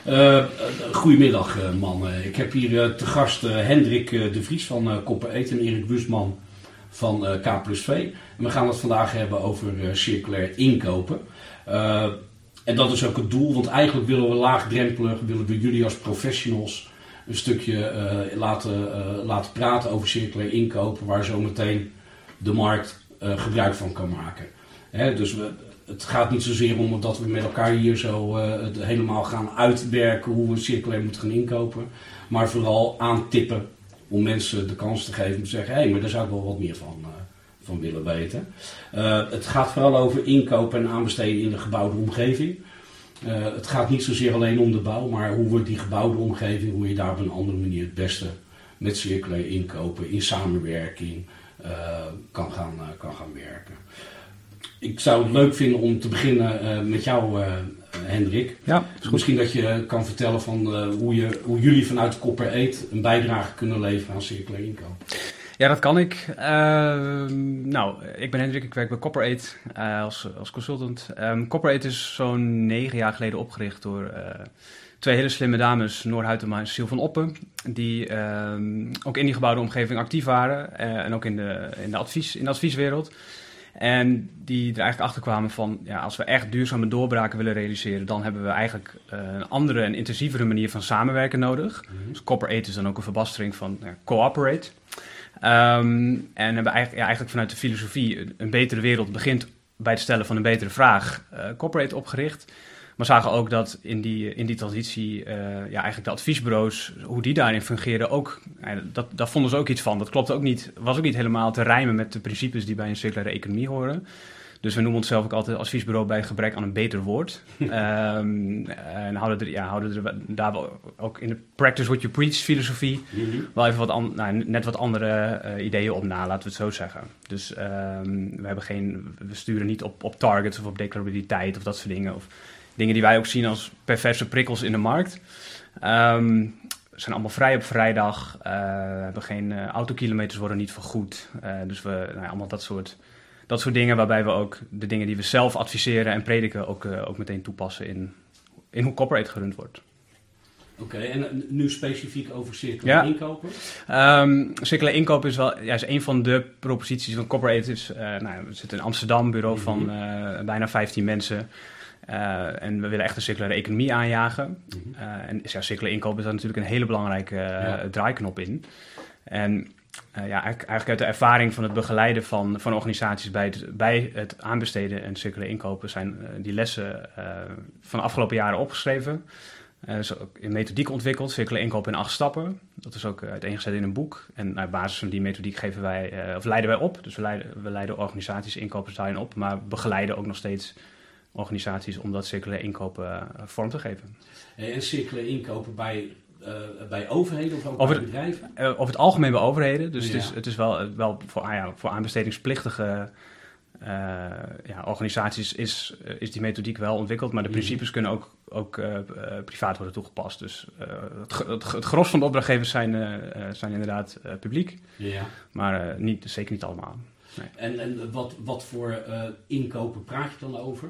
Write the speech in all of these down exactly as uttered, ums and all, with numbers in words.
Uh, goedemiddag uh, mannen. Ik heb hier uh, te gast uh, Hendrik uh, de Vries van uh, Copper Eat en Erik Wustman van uh, K plus V. En we gaan het vandaag hebben over uh, circulair inkopen. Uh, en dat is ook het doel, want eigenlijk willen we laagdrempelig, willen we jullie als professionals een stukje uh, laten, uh, laten praten over circulair inkopen, waar zometeen de markt uh, gebruik van kan maken. Hè, dus we, het gaat niet zozeer om dat we met elkaar hier zo uh, het helemaal gaan uitwerken hoe we circulair moeten gaan inkopen. Maar vooral aantippen om mensen de kans te geven om te zeggen, hé, hey, maar daar zou ik wel wat meer van, uh, van willen weten. Uh, het gaat vooral over inkopen en aanbesteden in de gebouwde omgeving. Uh, het gaat niet zozeer alleen om de bouw, maar hoe we die gebouwde omgeving, hoe je daar op een andere manier het beste met circulair inkopen in samenwerking uh, kan, gaan, uh, kan gaan werken. Ik zou het leuk vinden om te beginnen uh, met jou, uh, Hendrik. Ja, Misschien dat je kan vertellen van uh, hoe, je, hoe jullie vanuit Copper Eat een bijdrage kunnen leveren aan circulair inkopen. Ja, dat kan ik. Uh, nou, ik ben Hendrik, ik werk bij Copper Eat uh, als, als consultant. Um, Copper Eat is zo'n negen jaar geleden opgericht door uh, twee hele slimme dames, Noor Huytema en Cecile van Oppen, die um, ook in die gebouwde omgeving actief waren uh, en ook in de, in, de advies, in de advieswereld. En die er eigenlijk achter kwamen van, ja, als we echt duurzame doorbraken willen realiseren, dan hebben we eigenlijk uh, een andere en intensievere manier van samenwerken nodig. Mm-hmm. Dus Copper Eat is dan ook een verbastering van uh, cooperate. Um, en hebben eigenlijk, ja, eigenlijk vanuit de filosofie een, een betere wereld begint bij het stellen van een betere vraag uh, Copper Eat opgericht. Maar zagen ook dat in die, in die transitie uh, ja, eigenlijk de adviesbureaus, hoe die daarin fungeren, ook, ja, dat, daar vonden ze ook iets van. Dat klopte ook niet, was ook niet helemaal te rijmen met de principes die bij een circulaire economie horen. Dus we noemen onszelf ook altijd adviesbureau bij gebrek aan een beter woord. um, en houden er, ja, houden er daar ook in de practice what you preach filosofie mm-hmm. wel even wat an, nou, net wat andere uh, ideeën op na, laten we het zo zeggen. Dus um, we, hebben geen, we sturen niet op, op targets of op declarabiliteit of dat soort dingen. Of dingen die wij ook zien als perverse prikkels in de markt. Um, we zijn allemaal vrij op vrijdag. Uh, we hebben geen uh, autokilometers worden niet vergoed. Uh, dus we, nou ja, allemaal dat soort... Dat soort dingen waarbij we ook de dingen die we zelf adviseren en prediken ook, uh, ook meteen toepassen in, in hoe Copper Eat gerund wordt. Oké, okay, en nu specifiek over circulair ja. inkopen? Um, circulair inkopen is wel ja, is een van de proposities van Copper Eat. Is, uh, nou, we zitten in Amsterdam, een bureau mm-hmm. van uh, bijna vijftien mensen. Uh, en we willen echt een circulaire economie aanjagen. Mm-hmm. Uh, en ja, circulair inkopen is daar natuurlijk een hele belangrijke uh, ja. draaiknop in. En Uh, ja, eigenlijk, eigenlijk uit de ervaring van het begeleiden van, van organisaties bij het, bij het aanbesteden en circulair inkopen zijn uh, die lessen uh, van de afgelopen jaren opgeschreven. Er uh, is ook een methodiek ontwikkeld, circulair inkopen in acht stappen. Dat is ook uh, uiteengezet in een boek. En op basis van die methodiek geven wij, uh, of leiden wij op. Dus we leiden, we leiden organisaties, inkopers daarin op, maar begeleiden ook nog steeds organisaties om dat circulair inkopen uh, vorm te geven. En circulair inkopen bij... Uh, bij overheden of ook over bij bedrijven? Uh, over het algemeen bij overheden. Dus ja. het is, het is wel, wel voor, ah ja, voor aanbestedingsplichtige uh, ja, organisaties is, uh, is die methodiek wel ontwikkeld. Maar de principes mm-hmm. kunnen ook, ook uh, uh, privaat worden toegepast. Dus uh, het, het, het gros van de opdrachtgevers zijn, uh, zijn inderdaad uh, publiek. Ja. Maar uh, niet, zeker niet allemaal. Nee. En, en wat, wat voor uh, inkopen praat je dan over?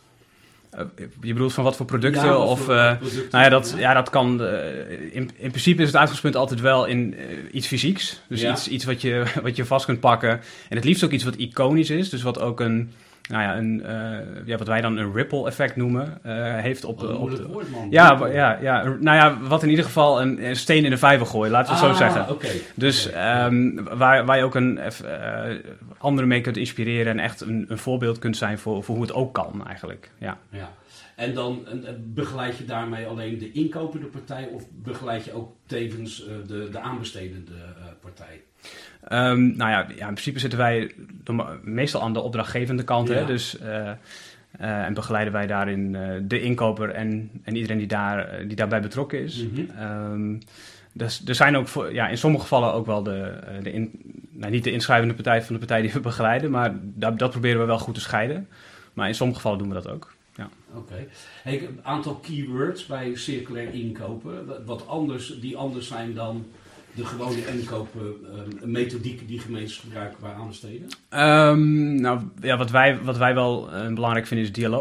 Uh, je bedoelt van wat voor producten? Ja, of, voor uh, producten, nou ja, dat, ja. ja, dat kan. Uh, in, in principe is het uitgangspunt altijd wel in uh, iets fysieks. Dus ja. iets, iets wat, je, wat je vast kunt pakken. En het liefst ook iets wat iconisch is. Dus wat ook een. Nou ja, een, uh, ja, wat wij dan een ripple effect noemen, uh, heeft op... Oh, op het woord, man. Ja, ja, ja, nou ja, wat in ieder geval een, een steen in de vijver gooien, laten we ah, het zo zeggen. Okay. Dus okay. um, waar, waar je ook een, uh, anderen mee kunt inspireren en echt een, een voorbeeld kunt zijn voor, voor hoe het ook kan eigenlijk. Ja. Ja. En dan en begeleid je daarmee alleen de inkopende partij of begeleid je ook tevens uh, de, de aanbestedende uh, partij? Um, nou ja, ja, in principe zitten wij meestal aan de opdrachtgevende kant. Ja. Hè? Dus, uh, uh, en begeleiden wij daarin uh, de inkoper en, en iedereen die, daar, die daarbij betrokken is. Mm-hmm. Um, dus er zijn ook voor, ja, in sommige gevallen ook wel de, de in, nou, niet de inschrijvende partij van de partij die we begeleiden, maar dat, dat proberen we wel goed te scheiden. Maar in sommige gevallen doen we dat ook. Ja. Oké. Okay. Hey, een aantal keywords bij circulair inkopen, wat anders, die anders zijn dan de gewone inkopen, uh, methodieken die gemeentes gebruiken bij aanbesteden? Um, nou, ja, wat wij, wat wij wel uh, belangrijk vinden is dialoog.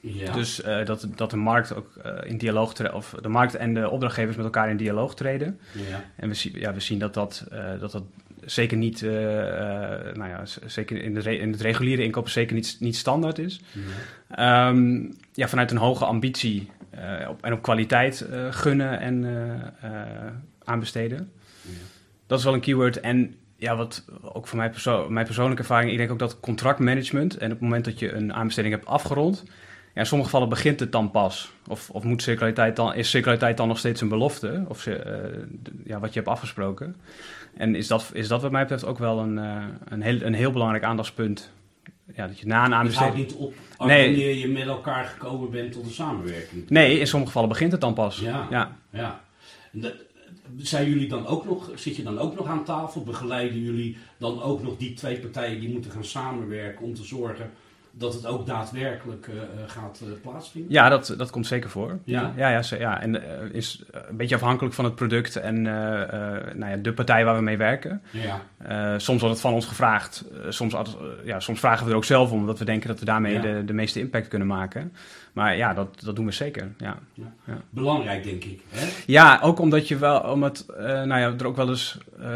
Ja. Dus uh, dat, dat de markt ook uh, in dialoog tre- of de markt en de opdrachtgevers met elkaar in dialoog treden. Ja. En we, ja, we zien dat dat, uh, dat, dat zeker niet, uh, uh, nou ja, zeker in, de re- in het reguliere inkopen zeker niet, niet standaard is. Ja. Um, ja, vanuit een hoge ambitie uh, op, en op kwaliteit uh, gunnen en uh, uh, aanbesteden. Ja. Dat is wel een keyword. En ja, wat ook voor mij perso- mijn persoonlijke ervaring, ik denk ook dat contractmanagement en op het moment dat je een aanbesteding hebt afgerond, ja, in sommige gevallen begint het dan pas. Of, of moet circulariteit dan, is circulariteit dan nog steeds een belofte? Of uh, d- ja, wat je hebt afgesproken? En is dat, is dat wat mij betreft ook wel een, uh, een, heel, een heel belangrijk aandachtspunt? Ja, dat je na een aanbesteding... Het houdt niet op nee. wanneer je met elkaar gekomen bent tot een samenwerking. Nee, in sommige gevallen begint het dan pas. Ja, ja. ja. De, zijn jullie dan ook nog, zit je dan ook nog aan tafel? Begeleiden jullie dan ook nog die twee partijen die moeten gaan samenwerken om te zorgen dat het ook daadwerkelijk uh, gaat uh, plaatsvinden? Ja, dat, dat komt zeker voor. Ja, ja, ja, ja, ja. En uh, is een beetje afhankelijk van het product en uh, uh, nou ja, de partij waar we mee werken. Ja. Uh, soms wordt het van ons gevraagd. Uh, soms, uh, ja, soms vragen we er ook zelf om, omdat we denken dat we daarmee ja. de, de meeste impact kunnen maken. Maar ja, dat, dat doen we zeker. Ja. Ja. Ja. Belangrijk, denk ik. Hè? Ja, ook omdat je wel, omdat, uh, nou ja, er ook wel eens, uh,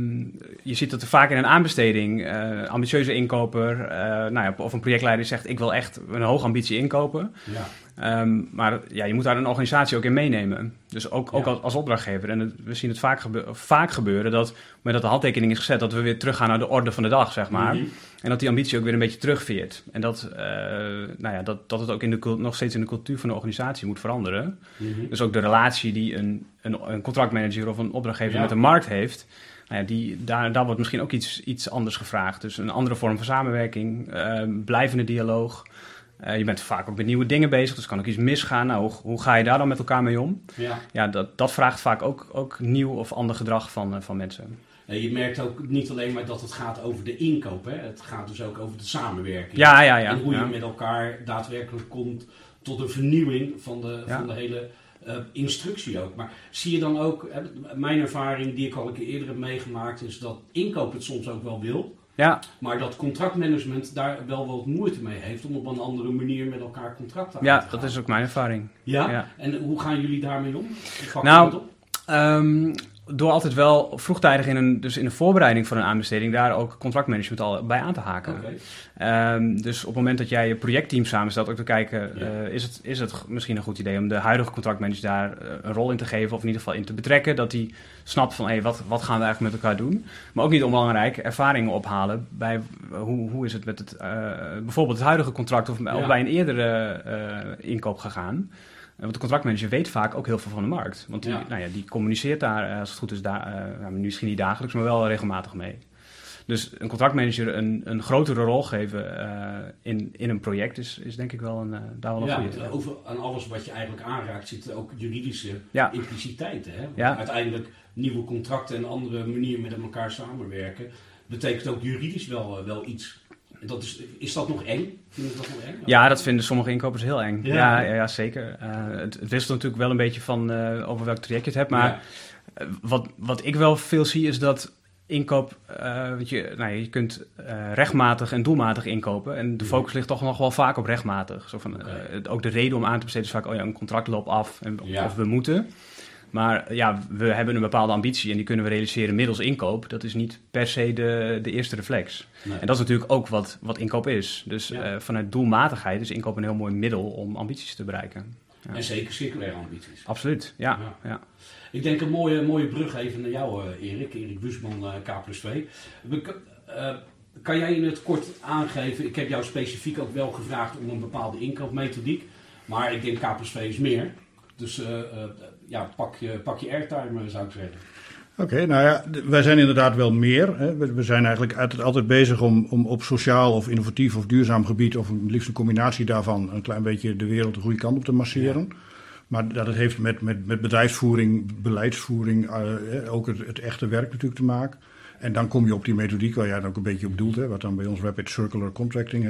je ziet dat er vaak in een aanbesteding, uh, ambitieuze inkoper, uh, nou ja, of een projectleider zegt, ik wil echt een hoge ambitie inkopen. Ja. Um, maar ja, je moet daar een organisatie ook in meenemen. Dus ook, ook ja. als, als opdrachtgever. En het, we zien het vaak, gebe- vaak gebeuren dat, op het moment dat de handtekening is gezet, dat we weer teruggaan naar de orde van de dag, zeg maar. Mm-hmm. En dat die ambitie ook weer een beetje terugveert. En dat, uh, nou ja, dat, dat het ook in de, nog steeds in de cultuur van de organisatie moet veranderen. Mm-hmm. Dus ook de relatie die een, een, een contractmanager of een opdrachtgever ja. met een markt heeft, nou ja, die, daar, daar wordt misschien ook iets, iets anders gevraagd. Dus een andere vorm van samenwerking, uh, blijvende dialoog. Uh, je bent vaak ook met nieuwe dingen bezig, dus kan ook iets misgaan. Nou, hoe, hoe ga je daar dan met elkaar mee om? Ja, ja dat, dat vraagt vaak ook, ook nieuw of ander gedrag van, uh, van mensen. Je merkt ook niet alleen maar dat het gaat over de inkoop, hè? Het gaat dus ook over de samenwerking. Ja, ja, ja. En hoe je ja. met elkaar daadwerkelijk komt tot een vernieuwing van de, ja. van de hele uh, instructie ook. Maar zie je dan ook, hè, mijn ervaring die ik al een keer eerder heb meegemaakt, is dat inkoop het soms ook wel wil. Ja. Maar dat contractmanagement daar wel wat moeite mee heeft om op een andere manier met elkaar contracten aan ja, te gaan. Ja, dat is ook mijn ervaring. Ja? ja? En hoe gaan jullie daarmee om? Nou, um, door altijd wel vroegtijdig in een, dus in de voorbereiding van een aanbesteding daar ook contractmanagement al bij aan te haken. Okay. Um, dus op het moment dat jij je projectteam samenstelt, ook te kijken, ja. uh, is, het, is het misschien een goed idee om de huidige contractmanager daar uh, een rol in te geven, of in ieder geval in te betrekken, dat hij snapt van, hé, hey, wat, wat gaan we eigenlijk met elkaar doen? Maar ook niet onbelangrijk, ervaringen ophalen bij uh, hoe, hoe is het met het, uh, bijvoorbeeld het huidige contract of, ja. of bij een eerdere uh, inkoop gegaan. Want de contractmanager weet vaak ook heel veel van de markt. Want die, ja. Nou ja, die communiceert daar, als het goed is, da- uh, nou, misschien niet dagelijks, maar wel regelmatig mee. Dus een contractmanager een, een grotere rol geven uh, in, in een project is, is denk ik wel een, uh, daar wel een ja, goede. Ja, over aan alles wat je eigenlijk aanraakt zitten ook juridische ja. impliciteiten. Hè? Ja. Uiteindelijk nieuwe contracten en andere manieren met elkaar samenwerken betekent ook juridisch wel, uh, wel iets. Dat is, is dat nog eng? Vind je dat nog eng? Ja, dat vinden sommige inkopers heel eng. Ja, ja, ja, ja zeker. Uh, het, het wisselt natuurlijk wel een beetje van uh, over welk traject je het hebt. Maar ja. uh, wat, wat ik wel veel zie is dat inkoop, uh, want je, nou, je kunt uh, rechtmatig en doelmatig inkopen. En de focus ligt toch nog wel vaak op rechtmatig. Zo van, okay. uh, ook de reden om aan te besteden is vaak, oh ja, een contract loopt af en, ja. of we moeten. Maar ja, we hebben een bepaalde ambitie en die kunnen we realiseren middels inkoop. Dat is niet per se de, de eerste reflex. Nee. En dat is natuurlijk ook wat, wat inkoop is. Dus ja. uh, vanuit doelmatigheid is inkoop een heel mooi middel om ambities te bereiken. Ja. En zeker circulaire ambities. Absoluut, ja. ja. ja. Ik denk een mooie, mooie brug even naar jou, uh, Erik. Erik Wusman, uh, K plus twee. We, uh, kan jij in het kort aangeven, ik heb jou specifiek ook wel gevraagd om een bepaalde inkoopmethodiek. Maar ik denk K plus twee is meer. Dus uh, uh, ja, pak je, pak je airtime, zou ik zeggen. Oké, okay, nou ja, wij zijn inderdaad wel meer. Hè. We, we zijn eigenlijk altijd, altijd bezig om, om op sociaal of innovatief of duurzaam gebied, of een liefst een combinatie daarvan, een klein beetje de wereld de goede kant op te masseren. Ja. Maar dat het heeft met, met, met bedrijfsvoering, beleidsvoering, uh, ook het, het echte werk natuurlijk te maken. En dan kom je op die methodiek waar jij dan ook een beetje op doelt, hè, wat dan bij ons Rapid Circular Contracting heet.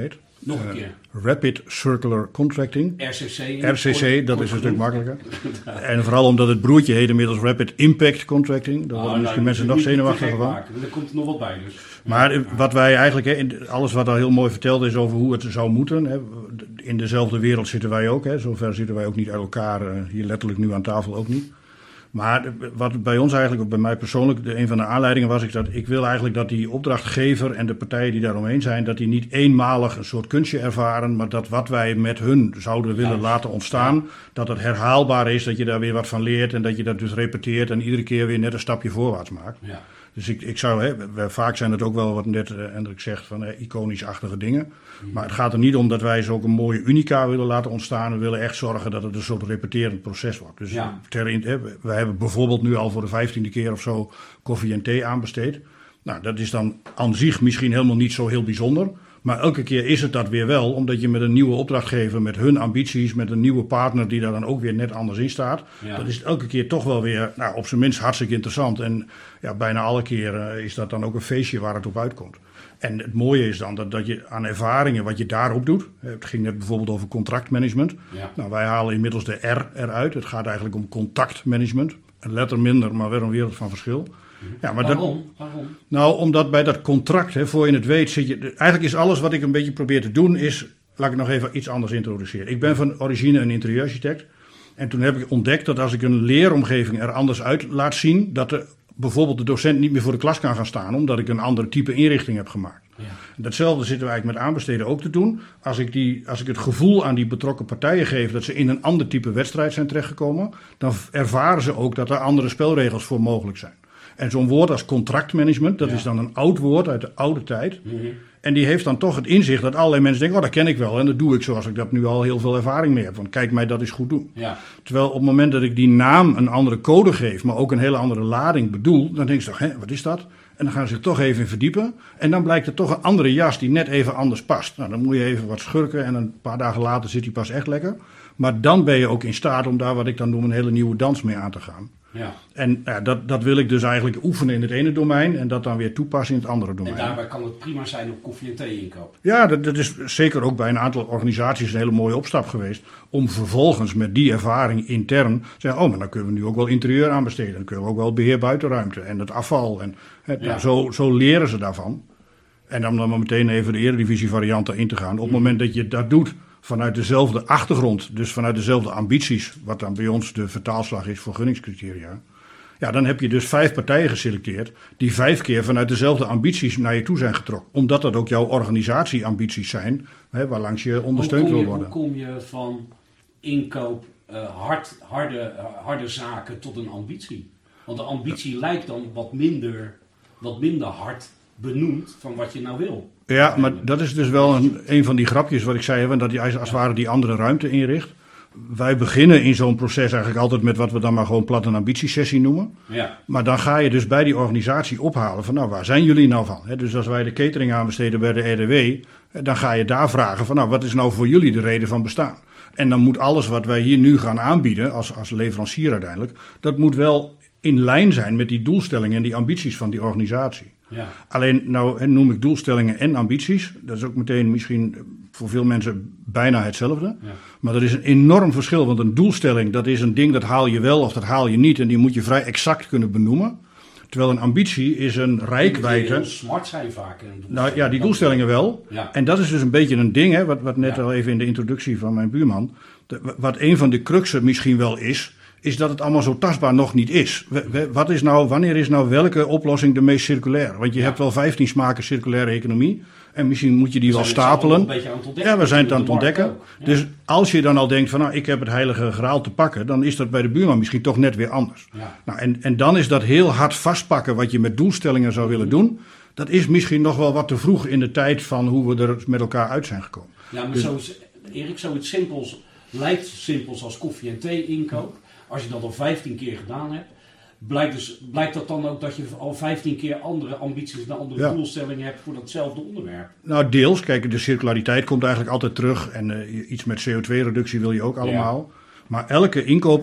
Nog een uh, keer. Rapid Circular Contracting. R C C. R C C, dat is een stuk makkelijker. En vooral omdat het broertje heet inmiddels Rapid Impact Contracting. Daar oh, worden misschien nou, mensen nog zenuwachtiger van. Er komt er nog wat bij dus. Maar ja. wat wij eigenlijk, hè, alles wat al heel mooi verteld is over hoe het zou moeten. Hè, in dezelfde wereld zitten wij ook. Hè, zover zitten wij ook niet uit elkaar. Hier letterlijk nu aan tafel ook niet. Maar wat bij ons eigenlijk, of bij mij persoonlijk, de, een van de aanleidingen was ik dat ik wil eigenlijk dat die opdrachtgever en de partijen die daaromheen zijn, dat die niet eenmalig een soort kunstje ervaren, maar dat wat wij met hun zouden willen ja. laten ontstaan, ja. dat het herhaalbaar is, dat je daar weer wat van leert en dat je dat dus repeteert en iedere keer weer net een stapje voorwaarts maakt. Ja. Dus ik, ik zou, hè, we, vaak zijn het ook wel wat net uh, Hendrik zegt van uh, iconisch-achtige dingen. Mm. Maar het gaat er niet om dat wij zulke mooie unica willen laten ontstaan. We willen echt zorgen dat het een soort repeterend proces wordt. Dus ja. ter, hè, we hebben bijvoorbeeld nu al voor de vijftiende keer of zo koffie en thee aanbesteed. Nou, dat is dan aan zich misschien helemaal niet zo heel bijzonder. Maar elke keer is het dat weer wel, omdat je met een nieuwe opdrachtgever, met hun ambities, met een nieuwe partner die daar dan ook weer net anders in staat. Ja. Dat is elke keer toch wel weer, nou, op zijn minst hartstikke interessant. En ja, bijna alle keren is dat dan ook een feestje waar het op uitkomt. En het mooie is dan dat, dat je aan ervaringen, wat je daarop doet. Het ging net bijvoorbeeld over contractmanagement. Ja. Nou, wij halen inmiddels de R eruit. Het gaat eigenlijk om contactmanagement. Een letter minder, maar wel een wereld van verschil. Ja, maar Waarom? Dat, Waarom? Nou, omdat bij dat contract, hè, voor je het weet, zit je. Eigenlijk is alles wat ik een beetje probeer te doen, is. Laat ik nog even iets anders introduceren. Ik ben van origine een interieurarchitect. En toen heb ik ontdekt dat als ik een leeromgeving er anders uit laat zien, dat de, bijvoorbeeld de docent niet meer voor de klas kan gaan staan, omdat ik een ander type inrichting heb gemaakt. Ja. Datzelfde zitten we eigenlijk met aanbesteden ook te doen. Als ik, die, als ik het gevoel aan die betrokken partijen geef dat ze in een ander type wedstrijd zijn terechtgekomen, dan ervaren ze ook dat er andere spelregels voor mogelijk zijn. En zo'n woord als contractmanagement, dat ja. is dan een oud woord uit de oude tijd. Mm-hmm. En die heeft dan toch het inzicht dat allerlei mensen denken, oh, dat ken ik wel. En dat doe ik zoals ik dat nu al heel veel ervaring mee heb. Want kijk mij dat eens goed doen. Ja. Terwijl op het moment dat ik die naam een andere code geef, maar ook een hele andere lading bedoel, dan denk je toch, hè, wat is dat? En dan gaan ze zich toch even in verdiepen. En dan blijkt er toch een andere jas die net even anders past. Nou, dan moet je even wat schurken en een paar dagen later zit die pas echt lekker. Maar dan ben je ook in staat om daar wat ik dan noem een hele nieuwe dans mee aan te gaan. Ja. En ja, dat, dat wil ik dus eigenlijk oefenen in het ene domein en dat dan weer toepassen in het andere domein. En daarbij kan het prima zijn op koffie en thee inkoop. Ja, dat, dat is zeker ook bij een aantal organisaties een hele mooie opstap geweest. Om vervolgens met die ervaring intern te zeggen, oh, maar dan kunnen we nu ook wel interieur aanbesteden. Dan kunnen we ook wel beheer buitenruimte en het afval. En, het, ja. nou, zo, zo leren ze daarvan. En dan dan maar meteen even de eredivisie varianten in te gaan. Op het mm. moment dat je dat doet vanuit dezelfde achtergrond, dus vanuit dezelfde ambities, wat dan bij ons de vertaalslag is voor gunningscriteria. Ja, dan heb je dus vijf partijen geselecteerd die vijf keer vanuit dezelfde ambities naar je toe zijn getrokken. Omdat dat ook jouw organisatieambities zijn, hè, waarlangs je ondersteund je, wil worden. Hoe kom je van inkoop, uh, hard, harde, uh, harde zaken tot een ambitie? Want de ambitie ja. lijkt dan wat minder, wat minder hard benoemd van wat je nou wil. Ja, maar dat is dus wel een, een van die grapjes wat ik zei, hè, dat je als het ware die andere ruimte inricht. Wij beginnen in zo'n proces eigenlijk altijd met wat we dan maar gewoon plat een ambitiesessie noemen. Ja. Maar dan ga je dus bij die organisatie ophalen van nou, waar zijn jullie nou van? He, dus als wij de catering aanbesteden bij de R D W, dan ga je daar vragen van nou, wat is nou voor jullie de reden van bestaan? En dan moet alles wat wij hier nu gaan aanbieden als, als leverancier uiteindelijk, dat moet wel in lijn zijn met die doelstellingen en die ambities van die organisatie. Ja. Alleen, nou noem ik doelstellingen en ambities. Dat is ook meteen misschien voor veel mensen bijna hetzelfde. Ja. Maar er is een enorm verschil. Want een doelstelling, dat is een ding dat haal je wel of dat haal je niet. En die moet je vrij exact kunnen benoemen. Terwijl een ambitie is een rijkwijde. Heel smart zijn vaak. Nou ja, die doelstellingen wel. Ja. En dat is dus een beetje een ding, hè, wat, wat net ja. al even in de introductie van mijn buurman. De, wat een van de cruxen misschien wel is, is dat het allemaal zo tastbaar nog niet is. We, we, wat is nou, wanneer is nou welke oplossing de meest circulair? Want je ja. hebt wel vijftien smaken circulaire economie. En misschien moet je die we wel stapelen. Ja, we zijn het aan het ontdekken. Ja. Dus als je dan al denkt van nou, ik heb het heilige graal te pakken, dan is dat bij de buurman misschien toch net weer anders. Ja. Nou, en, en dan is dat heel hard vastpakken wat je met doelstellingen zou willen doen. Dat is misschien nog wel wat te vroeg in de tijd van hoe we er met elkaar uit zijn gekomen. Ja, maar dus, zo, Erik, zoiets simpels lijkt simpels als koffie en thee inkoop. Als je dat al vijftien keer gedaan hebt, blijkt, dus, blijkt dat dan ook dat je al vijftien keer andere ambities en andere ja. doelstellingen hebt voor datzelfde onderwerp? Nou, deels. Kijk, de circulariteit komt eigenlijk altijd terug. En uh, iets met C O twee reductie wil je ook allemaal. Ja. Maar elke inkoop,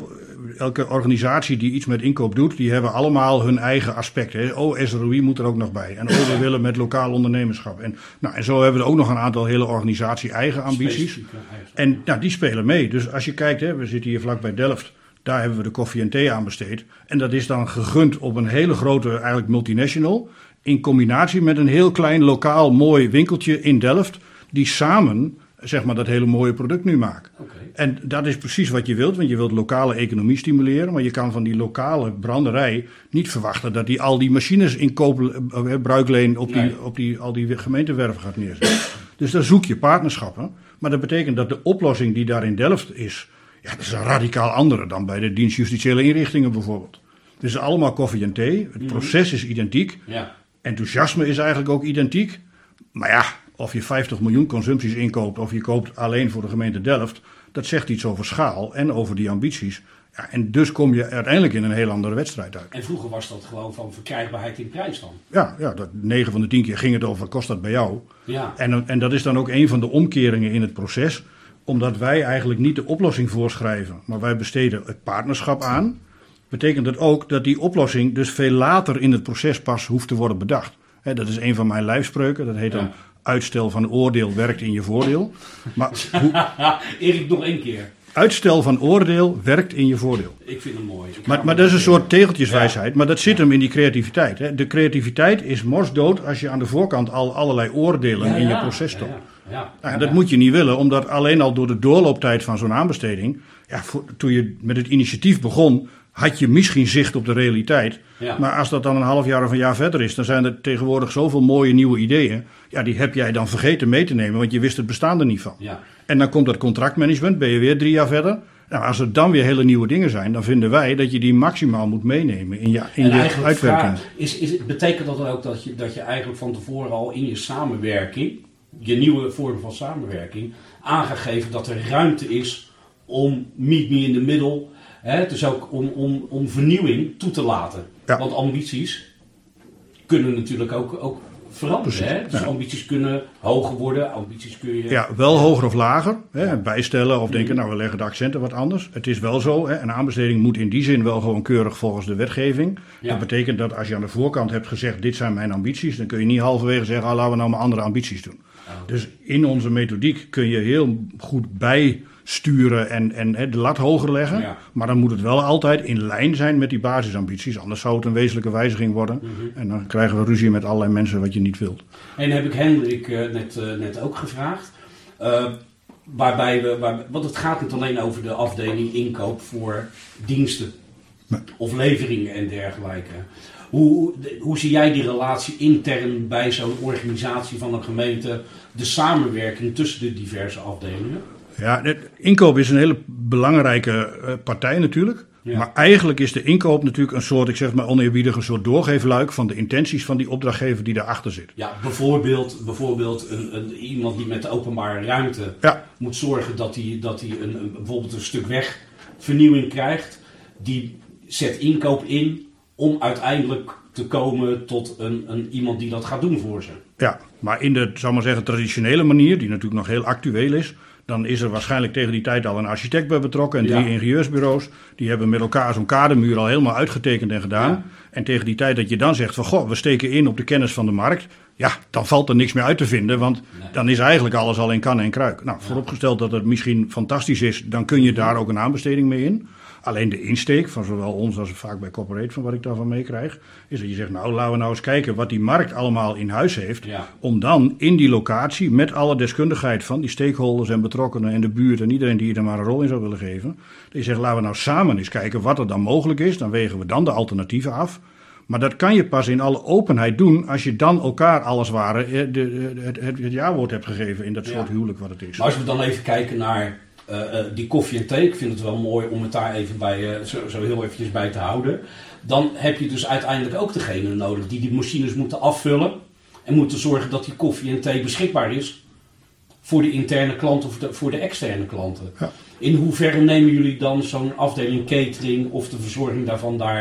elke organisatie die iets met inkoop doet, die hebben allemaal hun eigen aspecten. Hè. Oh, S R O I moet er ook nog bij. En oh, we willen met lokaal ondernemerschap. En, nou, en zo hebben we ook nog een aantal hele organisatie-eigen ambities. En nou, die spelen mee. Dus als je kijkt, hè, we zitten hier vlak bij Delft. Daar hebben we de koffie en thee aan besteed. En dat is dan gegund op een hele grote eigenlijk multinational. In combinatie met een heel klein lokaal mooi winkeltje in Delft. Die samen zeg maar dat hele mooie product nu maken. Okay. En dat is precies wat je wilt. Want je wilt lokale economie stimuleren. Maar je kan van die lokale branderij niet verwachten dat die al die machines in koop, bruikleen op, die, nee. op die, al die gemeentewerven gaat neerzetten. Dus daar zoek je partnerschappen. Maar dat betekent dat de oplossing die daar in Delft is. Ja, dat is een radicaal andere dan bij de dienst justitiële inrichtingen bijvoorbeeld. Het is allemaal koffie en thee. Het proces is identiek. Ja. Enthousiasme is eigenlijk ook identiek. Maar ja, of je vijftig miljoen consumpties inkoopt of je koopt alleen voor de gemeente Delft. Dat zegt iets over schaal en over die ambities. Ja, en dus kom je uiteindelijk in een heel andere wedstrijd uit. En vroeger was dat gewoon van verkrijgbaarheid in prijs dan? Ja, ja dat, negen van de tien keer ging het over wat kost dat bij jou. Ja. En, en dat is dan ook een van de omkeringen in het proces. Omdat wij eigenlijk niet de oplossing voorschrijven, maar wij besteden het partnerschap aan. Betekent dat ook dat die oplossing dus veel later in het proces pas hoeft te worden bedacht. He, dat is een van mijn lijfspreuken, dat heet dan ja. uitstel van oordeel werkt in je voordeel. Maar hoe... Erik, nog één keer. Uitstel van oordeel werkt in je voordeel. Ik vind hem mooi. Maar, maar dat is een soort tegeltjeswijsheid, ja. maar dat zit hem in die creativiteit. Hè. De creativiteit is morsdood als je aan de voorkant al allerlei oordelen ja, in je proces stopt. Ja, ja. Ja, nou, dat ja. moet je niet willen, omdat alleen al door de doorlooptijd van zo'n aanbesteding, ja, voor, toen je met het initiatief begon, had je misschien zicht op de realiteit. Ja. Maar als dat dan een half jaar of een jaar verder is, dan zijn er tegenwoordig zoveel mooie nieuwe ideeën. Ja, die heb jij dan vergeten mee te nemen, want je wist het bestaan er niet van. Ja. En dan komt dat contractmanagement, ben je weer drie jaar verder. Nou, als er dan weer hele nieuwe dingen zijn, dan vinden wij dat je die maximaal moet meenemen in je, in je uitwerking. Vraag, is, is, betekent dat dan ook dat je, dat je eigenlijk van tevoren al in je samenwerking, je nieuwe vorm van samenwerking, aangegeven dat er ruimte is om meet me in the middle, hè, dus ook om, om, om vernieuwing toe te laten. Ja. Want ambities kunnen natuurlijk ook, ook veranderen. Hè? Dus ja. ambities kunnen hoger worden, ambities kun je... Ja, wel hoger of lager. Hè? Bijstellen of denken, nou we leggen de accenten wat anders. Het is wel zo, hè? Een aanbesteding moet in die zin wel gewoon keurig volgens de wetgeving. Ja. Dat betekent dat als je aan de voorkant hebt gezegd, dit zijn mijn ambities, dan kun je niet halverwege zeggen, ah, laten we nou maar andere ambities doen. Oh. Dus in onze methodiek kun je heel goed bijsturen en, en hè, de lat hoger leggen. Ja. Maar dan moet het wel altijd in lijn zijn met die basisambities. Anders zou het een wezenlijke wijziging worden. Mm-hmm. En dan krijgen we ruzie met allerlei mensen wat je niet wilt. En heb ik Hendrik uh, net, uh, net ook gevraagd. Uh, waarbij we, waar, want het gaat niet alleen over de afdeling inkoop voor diensten. Nee. Of leveringen en dergelijke. Hoe, hoe zie jij die relatie intern bij zo'n organisatie van een gemeente? De samenwerking tussen de diverse afdelingen? Ja, de inkoop is een hele belangrijke uh, partij natuurlijk. Ja. Maar eigenlijk is de inkoop natuurlijk een soort, ik zeg maar oneerbiedig, een soort doorgeefluik van de intenties van die opdrachtgever die daarachter zit. Ja, bijvoorbeeld, bijvoorbeeld een, een, iemand die met de openbare ruimte ja. moet zorgen dat hij dat hij een, een, bijvoorbeeld een stuk weg vernieuwing krijgt. Die zet inkoop in om uiteindelijk te komen tot een, een, iemand die dat gaat doen voor ze. Ja, maar in de, zal maar zeggen, traditionele manier, die natuurlijk nog heel actueel is, dan is er waarschijnlijk tegen die tijd al een architect bij betrokken en drie ja. ingenieursbureaus. Die hebben met elkaar zo'n kadermuur al helemaal uitgetekend en gedaan. Ja. En tegen die tijd dat je dan zegt van, goh, we steken in op de kennis van de markt. Ja, dan valt er niks meer uit te vinden, want nee. dan is eigenlijk alles al in kannen en kruik. Nou, ja. vooropgesteld dat het misschien fantastisch is, dan kun je daar ook een aanbesteding mee in. Alleen de insteek van zowel ons als vaak bij Corporate, van wat ik daarvan meekrijg, is dat je zegt, nou laten we nou eens kijken wat die markt allemaal in huis heeft. Ja. Om dan in die locatie met alle deskundigheid van die stakeholders en betrokkenen en de buurt en iedereen die er maar een rol in zou willen geven. Dat je zegt, laten we nou samen eens kijken wat er dan mogelijk is. Dan wegen we dan de alternatieven af. Maar dat kan je pas in alle openheid doen als je dan elkaar alles ware de, de, het, het, het jaarwoord hebt gegeven in dat soort ja. huwelijk wat het is. Maar als we dan even kijken naar Uh, uh, die koffie en thee, ik vind het wel mooi om het daar even bij, uh, zo, zo heel eventjes bij te houden. Dan heb je dus uiteindelijk ook degene nodig die die machines moeten afvullen. En moeten zorgen dat die koffie en thee beschikbaar is voor de interne klanten of de, voor de externe klanten. Ja. In hoeverre nemen jullie dan zo'n afdeling catering of de verzorging daarvan daar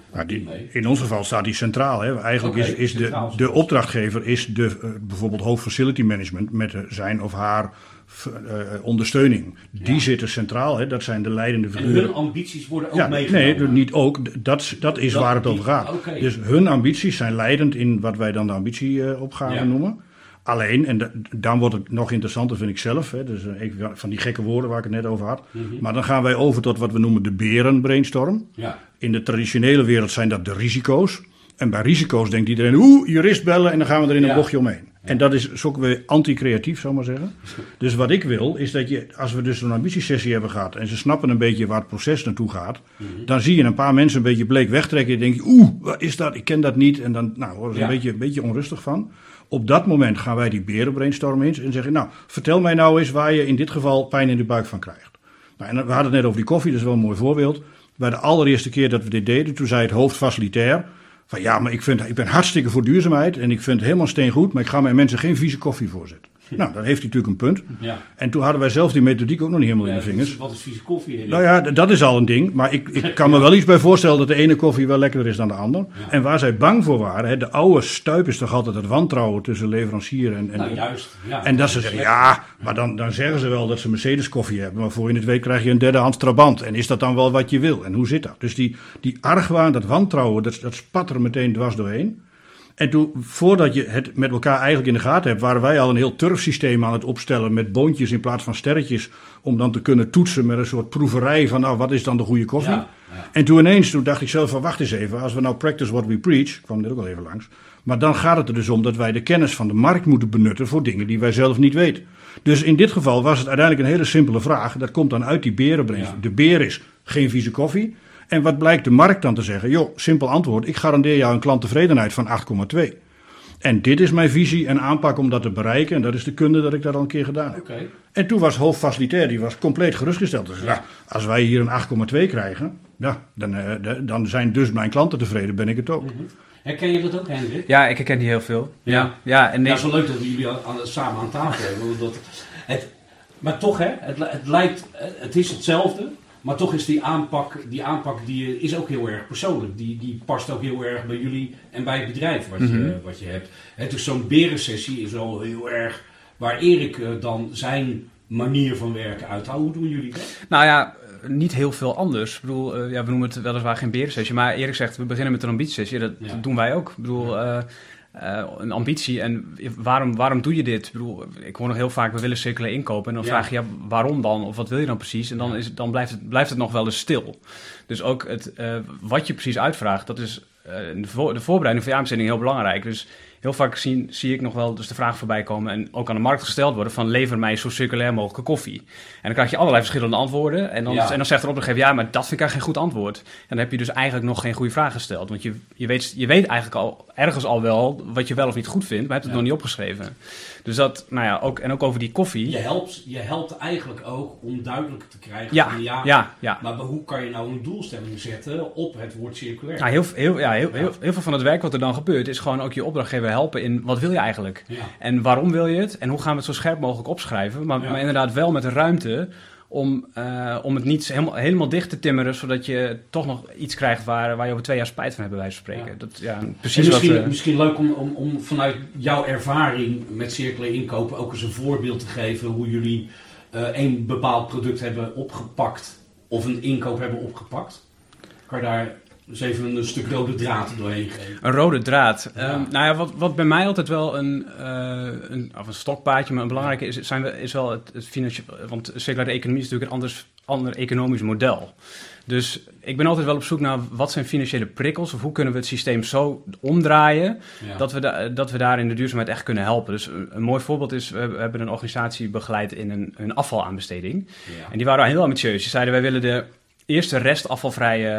Nou, die, in ons geval staat die centraal. Hè. Eigenlijk okay, is, is de, de opdrachtgever is de, uh, bijvoorbeeld hoofd facility management met uh, zijn of haar uh, ondersteuning. Die ja. zitten centraal. Hè. Dat zijn de leidende figuren. En hun ambities worden ook ja, meegenomen? Nee, niet ook. Dat, dat is dat, waar het die, over gaat. Okay. Dus hun ambities zijn leidend in wat wij dan de ambitieopgave ja. noemen. Alleen, en de, dan wordt het nog interessanter, vind ik zelf. Hè, dus uh, van die gekke woorden waar ik het net over had. Mm-hmm. Maar dan gaan wij over tot wat we noemen de berenbrainstorm. Ja. In de traditionele wereld zijn dat de risico's. En bij risico's denkt iedereen, oeh, jurist bellen en dan gaan we er in een ja. bochtje omheen. Ja. En dat is ook weer anti-creatief, zou ik maar zeggen. Dus wat ik wil, is dat je, als we dus een ambitiesessie hebben gehad en ze snappen een beetje waar het proces naartoe gaat, mm-hmm. dan zie je een paar mensen een beetje bleek wegtrekken. En denk je, oeh, wat is dat? Ik ken dat niet. En dan nou, worden ze ja. een, beetje, een beetje onrustig van. Op dat moment gaan wij die berenbrainstorm in en zeggen, nou, vertel mij nou eens waar je in dit geval pijn in de buik van krijgt. Nou, en we hadden het net over die koffie, dat is wel een mooi voorbeeld. Bij de allereerste keer dat we dit deden, toen zei het hoofd facilitair van ja, maar ik, vind, ik ben hartstikke voor duurzaamheid en ik vind het helemaal steengoed, maar ik ga mijn mensen geen vieze koffie voorzetten. Nou, dan heeft hij natuurlijk een punt. Ja. En toen hadden wij zelf die methodiek ook nog niet helemaal ja, in de vingers. Wat is vieze koffie? Hè? Nou ja, dat is al een ding. Maar ik, ik kan me wel iets bij voorstellen dat de ene koffie wel lekkerder is dan de ander. Ja. En waar zij bang voor waren, hè, de oude stuip is toch altijd het wantrouwen tussen leverancier en... en nou, juist. Ja, en dat ze zeggen, ja, maar dan, dan zeggen ze wel dat ze Mercedes koffie hebben. Maar voor je het weet krijg je een derdehands Trabant. En is dat dan wel wat je wil? En hoe zit dat? Dus die, die argwaan, dat wantrouwen, dat, dat spat er meteen dwars doorheen. En toen, voordat je het met elkaar eigenlijk in de gaten hebt, waren wij al een heel turfsysteem aan het opstellen met boontjes in plaats van sterretjes, om dan te kunnen toetsen met een soort proeverij van, nou, wat is dan de goede koffie? Ja, ja. En toen ineens, toen dacht ik zelf van, wacht eens even, als we nou practice what we preach, ik kwam er ook al even langs, maar dan gaat het er dus om dat wij de kennis van de markt moeten benutten voor dingen die wij zelf niet weten. Dus in dit geval was het uiteindelijk een hele simpele vraag, dat komt dan uit die berenbrainstorm. Ja. De beer is geen vieze koffie. En wat blijkt de markt dan te zeggen? Joh, simpel antwoord. Ik garandeer jou een klanttevredenheid van acht komma twee. En dit is mijn visie en aanpak om dat te bereiken. En dat is de kunde dat ik dat al een keer gedaan heb. Okay. En toen was hoofdfacilitair, die was compleet gerustgesteld. Dus ja. Ja, als wij hier een acht komma twee krijgen, ja, dan, uh, de, dan zijn dus mijn klanten tevreden, ben ik het ook. Mm-hmm. Herken je dat ook, Hendrik? Ja, ik herken die heel veel. Ja, ja. ja en nee. Ja, zo leuk dat we jullie aan, samen aan tafel hebben. Dat, het, maar toch, hè, het, het lijkt, het is hetzelfde. Maar toch is die aanpak, die aanpak die is ook heel erg persoonlijk. Die, die past ook heel erg bij jullie en bij het bedrijf wat je, mm-hmm. wat je hebt. He, dus zo'n berensessie is al heel erg waar Erik uh, dan zijn manier van werken uithoudt. Hoe doen jullie dat? Nou ja, niet heel veel anders. Ik bedoel, uh, ja, we noemen het weliswaar geen berensessie. Maar Erik zegt, we beginnen met een ambitiesessie. Dat ja. doen wij ook. Ik bedoel... Uh, Uh, een ambitie en waarom, waarom doe je dit? Ik bedoel, ik hoor nog heel vaak, we willen circulair inkopen. En dan ja. vraag je, ja, waarom dan? Of wat wil je dan precies? En dan, is, dan blijft, het, blijft het nog wel eens stil. Dus ook het, uh, wat je precies uitvraagt, dat is uh, de, voor, de voorbereiding van je aanbesteding heel belangrijk. Dus heel vaak zie, zie ik nog wel dus de vraag voorbij komen en ook aan de markt gesteld worden van lever mij zo circulair mogelijke koffie. En dan krijg je allerlei verschillende antwoorden en dan, ja. en dan zegt de opdrachtgever, ja, maar dat vind ik eigenlijk geen goed antwoord. En dan heb je dus eigenlijk nog geen goede vraag gesteld. Want je, je, weet, je weet eigenlijk al ergens al wel wat je wel of niet goed vindt, maar je hebt het ja. nog niet opgeschreven. Dus dat, nou ja, ook, en ook over die koffie. Je helpt, je helpt eigenlijk ook om duidelijk te krijgen ja, van ja, ja, ja. maar hoe kan je nou een doelstelling zetten op het woord circulair? Nou, heel, heel, ja, heel, heel, heel veel van het werk wat er dan gebeurt is gewoon ook je opdrachtgever helpen in wat wil je eigenlijk? Ja. En waarom wil je het? En hoe gaan we het zo scherp mogelijk opschrijven? Maar, ja. maar inderdaad wel met een ruimte om, uh, om het niet helemaal, helemaal dicht te timmeren, zodat je toch nog iets krijgt waar, waar je over twee jaar spijt van hebt, bij wijze van spreken. Ja. Dat, ja, precies misschien, wat, uh, misschien leuk om, om, om vanuit jouw ervaring met circulair inkopen ook eens een voorbeeld te geven hoe jullie uh, een bepaald product hebben opgepakt of een inkoop hebben opgepakt. Kan je daar dus even een stuk rode draad doorheen geven? Een rode draad. Ja. Um, nou ja, wat, wat bij mij altijd wel een, uh, een, of een stokpaardje, maar een belangrijke is, zijn we, is wel het, het financiële. Want circulaire economie is natuurlijk een anders, ander economisch model. Dus ik ben altijd wel op zoek naar wat zijn financiële prikkels, of hoe kunnen we het systeem zo omdraaien, ja. dat, we da- dat we daar in de duurzaamheid echt kunnen helpen. Dus een, een mooi voorbeeld is, we hebben een organisatie begeleid in een, een afvalaanbesteding. Ja. En die waren heel ambitieus. Die zeiden, wij willen de eerste restafvalvrije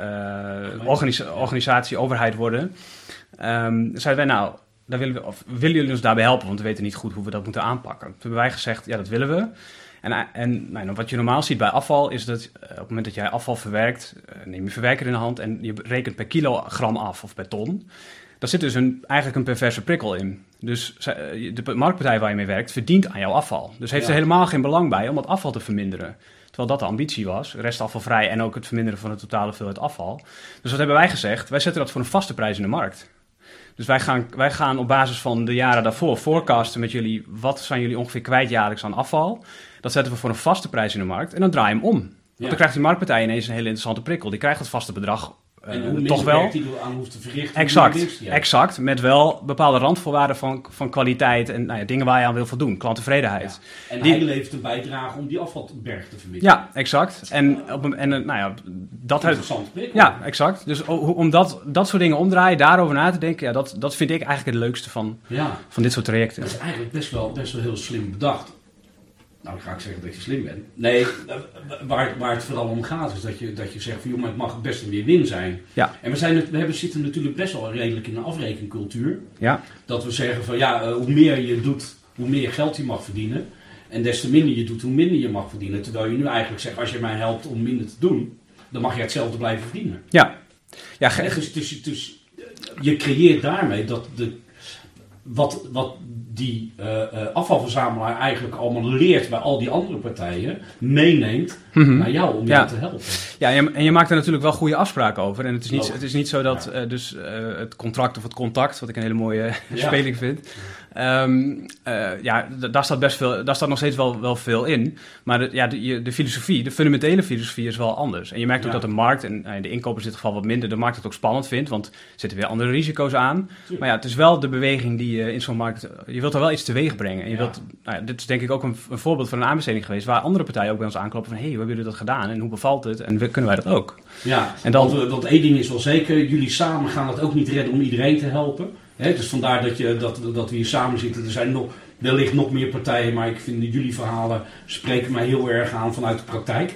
uh, organisa- organisatie, overheid worden. Um, zeiden wij, nou, daar willen, we, of, willen jullie ons daarbij helpen? Want we weten niet goed hoe we dat moeten aanpakken. Toen hebben wij gezegd, ja, dat willen we. En, en nou, wat je normaal ziet bij afval is dat uh, op het moment dat jij afval verwerkt, uh, neem je verwerker in de hand en je rekent per kilogram af of per ton. Daar zit dus een, eigenlijk een perverse prikkel in. Dus de marktpartij waar je mee werkt verdient aan jouw afval. Dus heeft ja. er helemaal geen belang bij om dat afval te verminderen. Terwijl dat de ambitie was, restafvalvrij en ook het verminderen van de totale hoeveelheid afval. Dus wat hebben wij gezegd? Wij zetten dat voor een vaste prijs in de markt. Dus wij gaan, wij gaan op basis van de jaren daarvoor forecasten met jullie, wat zijn jullie ongeveer kwijt jaarlijks aan afval? Dat zetten we voor een vaste prijs in de markt en dan draai je hem om. Want Ja. dan krijgt die marktpartij ineens een hele interessante prikkel. Die krijgt het vaste bedrag uh, En hoe toch wel. werk die er aan hoeft te verrichten. Exact, hoe winst, ja. exact. Met wel bepaalde randvoorwaarden van, van kwaliteit en nou ja, dingen waar je aan wil voldoen. Klanttevredenheid. Ja. En Die- hij levert een bijdrage om die afvalberg te verminderen. Ja, exact. En, op een, en een- nou ja, dat heeft... Interessant prikkel. Ja, exact. Dus o- om dat, dat soort dingen omdraaien, daarover na te denken, ja, dat, dat vind ik eigenlijk het leukste van, Ja. van dit soort trajecten. Dat is eigenlijk best wel, best wel heel slim bedacht. Nou, dan ga ik zeggen dat je slim bent. Nee, eh, waar, waar het vooral om gaat is dat je, dat je zegt van joh, maar het mag best een win-win zijn. Ja, En we, zijn, het- we hebben, zitten natuurlijk best wel redelijk in een afrekencultuur. ja, Dat we zeggen van ja, eh, hoe meer je doet, hoe meer geld je mag verdienen. En des te minder je doet, hoe minder je mag verdienen. Terwijl je nu eigenlijk zegt, als je mij helpt om minder te doen, dan mag je hetzelfde blijven verdienen. ja. Ja, ge- Hè, Dus, dus, dus je creëert daarmee dat de, wat, wat die eh, eh, afvalverzamelaar eigenlijk allemaal leert bij al die andere partijen, meeneemt Mhm. naar jou om Ja. jou te helpen. Ja, en je, en je maakt er natuurlijk wel goede afspraken over. En het is niet, Logisch. het is niet zo dat Ja. eh, dus, eh, het contract of het contact, wat ik een hele mooie Ja. speling vind. Ehm, eh, ja, d- daar staat best veel, daar staat nog steeds wel, wel veel in. Maar de, ja, de, je- de filosofie, de fundamentele filosofie is wel anders. En je merkt ook Ja. dat de markt, en eh, de inkopers in dit geval wat minder, de markt het ook spannend vindt. Want er zitten weer andere risico's aan. Maar ja, het is wel de beweging die je in zo'n markt, je wilt er wel iets teweeg brengen. En je Ja. wilt, nou ja, dit is denk ik ook een, een voorbeeld van een aanbesteding geweest, waar andere partijen ook bij ons aankloppen van, hé, hey, hoe hebben jullie dat gedaan? En hoe bevalt het? En we- kunnen wij dat ook? Ja, En dan- want, eh, want één ding is wel zeker, jullie samen gaan het ook niet redden om iedereen te helpen. Hè, dus vandaar dat, je, dat, dat we hier samen zitten. Er zijn nog, wellicht nog meer partijen, maar ik vind dat jullie verhalen spreken mij heel erg aan vanuit de praktijk.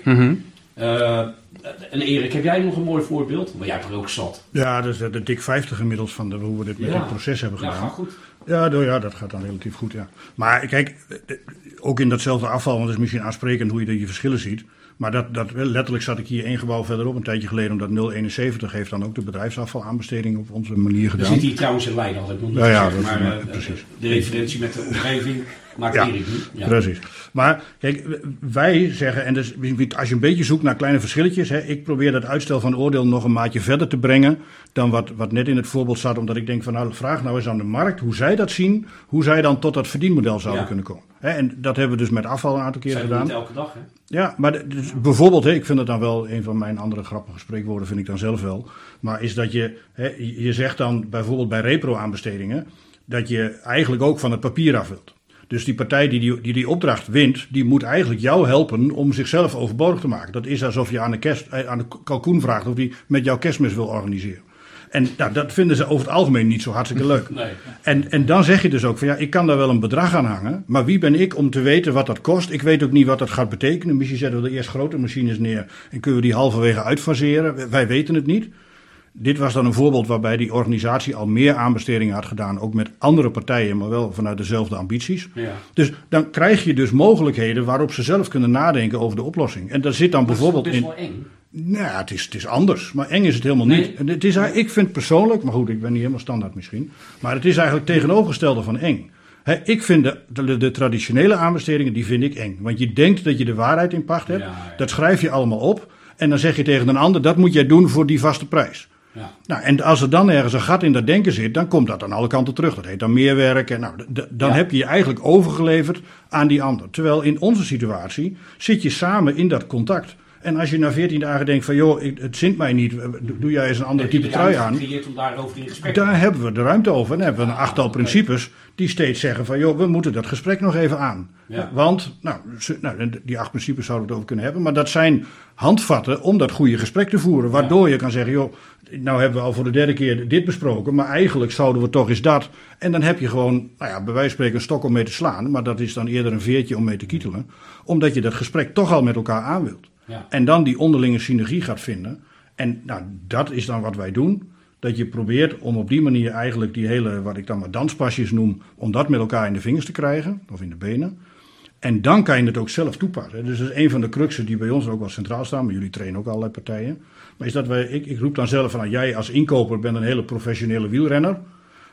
Eh, en Erik, heb jij nog een mooi voorbeeld? Maar jij hebt er ook zat. Ja, dat is de, de dik vijftig inmiddels van de, hoe we dit met Ja. dit proces hebben Ja, gedaan. gaat goed. Ja, nou ja, dat gaat dan relatief goed, ja. Maar kijk, eh, ook in datzelfde afval, want het is misschien aansprekend hoe je die verschillen ziet. Maar dat, dat, letterlijk zat ik hier één gebouw verderop een tijdje geleden, omdat nul eenenzeventig heeft dan ook de bedrijfsafvalaanbesteding op onze manier We gedaan. zitten hier trouwens in Leiden, had ik nog niet Ja, ja, gezegd. dat- maar ja, eh, precies. de referentie met de omgeving maakt Ja, Erik nu. Ja. Precies. Maar kijk, wij zeggen, en dus, als je een beetje zoekt naar kleine verschilletjes, hè, ik probeer dat uitstel van oordeel nog een maatje verder te brengen dan wat, wat net in het voorbeeld zat, omdat ik denk van nou, vraag nou eens aan de markt hoe zij dat zien, hoe zij dan tot dat verdienmodel zouden Ja. kunnen komen. Hè, en dat hebben we dus met afval een aantal keer Zijn we gedaan. niet elke dag, hè? Ja, maar de- dus bijvoorbeeld, hè, ik vind het dan wel een van mijn andere grappige spreekwoorden, vind ik dan zelf wel. Maar is dat je, hè, je zegt dan bijvoorbeeld bij repro-aanbestedingen, dat je eigenlijk ook van het papier af wilt. Dus die partij die die, die die opdracht wint, die moet eigenlijk jou helpen om zichzelf overbodig te maken. Dat is alsof je aan de, kerst, eh, aan de kalkoen vraagt of die met jouw kerstmis wil organiseren. En nou, dat vinden ze over het algemeen niet zo hartstikke leuk. Nee. En, en dan zeg je dus ook van ja, ik kan daar wel een bedrag aan hangen. Maar wie ben ik om te weten wat dat kost? Ik weet ook niet wat dat gaat betekenen. Misschien zetten we er eerst grote machines neer en kunnen we die halverwege uitfaseren. Wij weten het niet. Dit was dan een voorbeeld waarbij die organisatie al meer aanbestedingen had gedaan. Ook met andere partijen, maar wel vanuit dezelfde ambities. Ja. Dus dan krijg je dus mogelijkheden waarop ze zelf kunnen nadenken over de oplossing. En daar zit dan bijvoorbeeld Dat is in... best wel eng. Nou, ja, het is, het is anders. Maar eng is het helemaal Nee. niet. En Het is, ik vind persoonlijk, maar goed, ik ben niet helemaal standaard misschien. Maar het is eigenlijk tegenovergestelde van eng. Hè, ik vind de, de, de traditionele aanbestedingen, die vind ik eng. Want je denkt dat je de waarheid in pacht hebt. Ja, ja. Dat schrijf je allemaal op. En dan zeg je tegen een ander, dat moet jij doen voor die vaste prijs. Ja. Nou, en als er dan ergens een gat in dat denken zit, dan komt dat aan alle kanten terug. Dat heet dan meerwerk. En nou, d- d- dan Ja. heb je je eigenlijk overgeleverd aan die ander. Terwijl in onze situatie zit je samen in dat contact. En als je na veertien dagen denkt van, joh, ik- het zint mij niet, doe jij eens een andere Heb je type de trui ruimte aan. gecreëerd om daarover in gesprek te Daar hebben we de ruimte over. En dan hebben we een Ah, achttal oké. principes die steeds zeggen van, joh, we moeten dat gesprek nog even aan. Ja. Want, nou, ze- nou, die acht principes zouden we het over kunnen hebben. Maar dat zijn handvatten om dat goede gesprek te voeren. Waardoor je kan zeggen, joh, nou hebben we al voor de derde keer dit besproken. Maar eigenlijk zouden we toch eens dat. En dan heb je gewoon, nou ja, bij wijze van spreken een stok om mee te slaan. Maar dat is dan eerder een veertje om mee te kietelen. Omdat je dat gesprek toch al met elkaar aan wilt. Ja. En dan die onderlinge synergie gaat vinden. En nou, dat is dan wat wij doen. Dat je probeert om op die manier eigenlijk die hele, wat ik dan maar danspasjes noem, om dat met elkaar in de vingers te krijgen. Of in de benen. En dan kan je het ook zelf toepassen. Dus dat is een van de cruxen die bij ons ook wel centraal staan. Maar jullie trainen ook allerlei partijen. Maar is dat wij, ik, ik roep dan zelf van, nou, jij als inkoper bent een hele professionele wielrenner.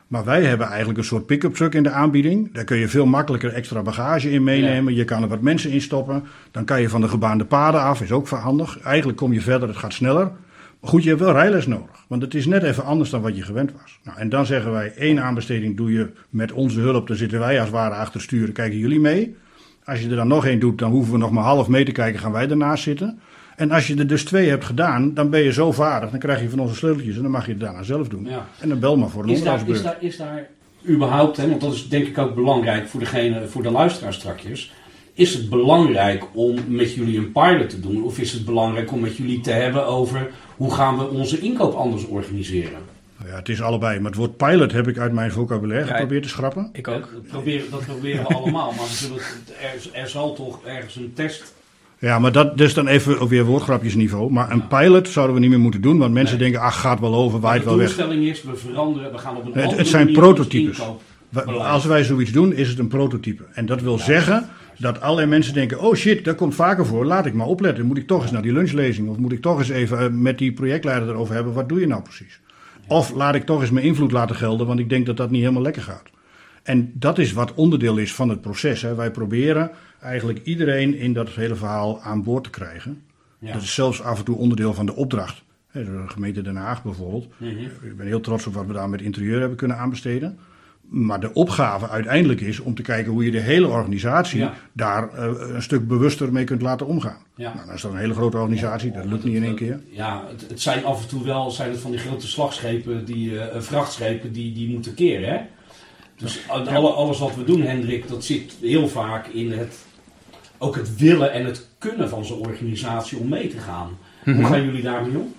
Maar wij hebben eigenlijk een soort pick-up truck in de aanbieding. Daar kun je veel makkelijker extra bagage in meenemen. Ja. Je kan er wat mensen in stoppen. Dan kan je van de gebaande paden af, is ook handig. Eigenlijk kom je verder, het gaat sneller. Maar goed, je hebt wel rijles nodig. Want het is net even anders dan wat je gewend was. Nou, en dan zeggen wij, één aanbesteding doe je met onze hulp. Dan zitten wij als het ware achter het stuur, kijken jullie mee. Als je er dan nog één doet, dan hoeven we nog maar half mee te kijken, gaan wij ernaast zitten. En als je er dus twee hebt gedaan, dan ben je zo vaardig. Dan krijg je van onze sleuteltjes en dan mag je het daarna zelf doen. Ja. En dan bel maar voor een is daar, onderhoudsbeurt. Is daar, is daar überhaupt, hè, want dat is denk ik ook belangrijk voor, degene, voor de luisteraars strakjes. Is het belangrijk om met jullie een pilot te doen? Of is het belangrijk om met jullie te hebben over hoe gaan we onze inkoop anders organiseren? Nou ja, het is allebei. Maar het woord pilot heb ik uit mijn vocabulaire ja, geprobeerd te schrappen. Ik ook. Dat proberen, dat proberen we allemaal. Maar natuurlijk, er, er zal toch ergens een test... Ja, maar dat is dan even op weer woordgrapjesniveau. Maar een pilot zouden we niet meer moeten doen. Want mensen nee. denken, ach, gaat wel over, waait wel weg. De doelstelling is, we veranderen, we gaan op een nee, andere Het zijn manier prototypes. Als wij zoiets doen, is het een prototype. En dat wil ja, zeggen dat allerlei mensen denken, oh shit, dat komt vaker voor. Laat ik maar opletten. Moet ik toch eens naar die lunchlezing? Of moet ik toch eens even met die projectleider erover hebben. Wat doe je nou precies? Of laat ik toch eens mijn invloed laten gelden, want ik denk dat dat niet helemaal lekker gaat. En dat is wat onderdeel is van het proces. Hè. Wij proberen eigenlijk iedereen in dat hele verhaal aan boord te krijgen. Ja. Dat is zelfs af en toe onderdeel van de opdracht. Hè, de gemeente Den Haag bijvoorbeeld. Mm-hmm. Ik ben heel trots op wat we daar met interieur hebben kunnen aanbesteden. Maar de opgave uiteindelijk is om te kijken hoe je de hele organisatie ja. daar uh, een stuk bewuster mee kunt laten omgaan. Ja. Nou, dan is dat een hele grote organisatie, ja, dat lukt niet in één keer. Ja, het, het zijn af en toe wel zijn het van die grote slagschepen, die uh, vrachtschepen die, die moeten keren. Hè? Dus ja. alle, alles wat we doen, Hendrik, dat zit heel vaak in het, ook het willen en het kunnen van zo'n organisatie om mee te gaan. Mm-hmm. Hoe gaan jullie daarmee om?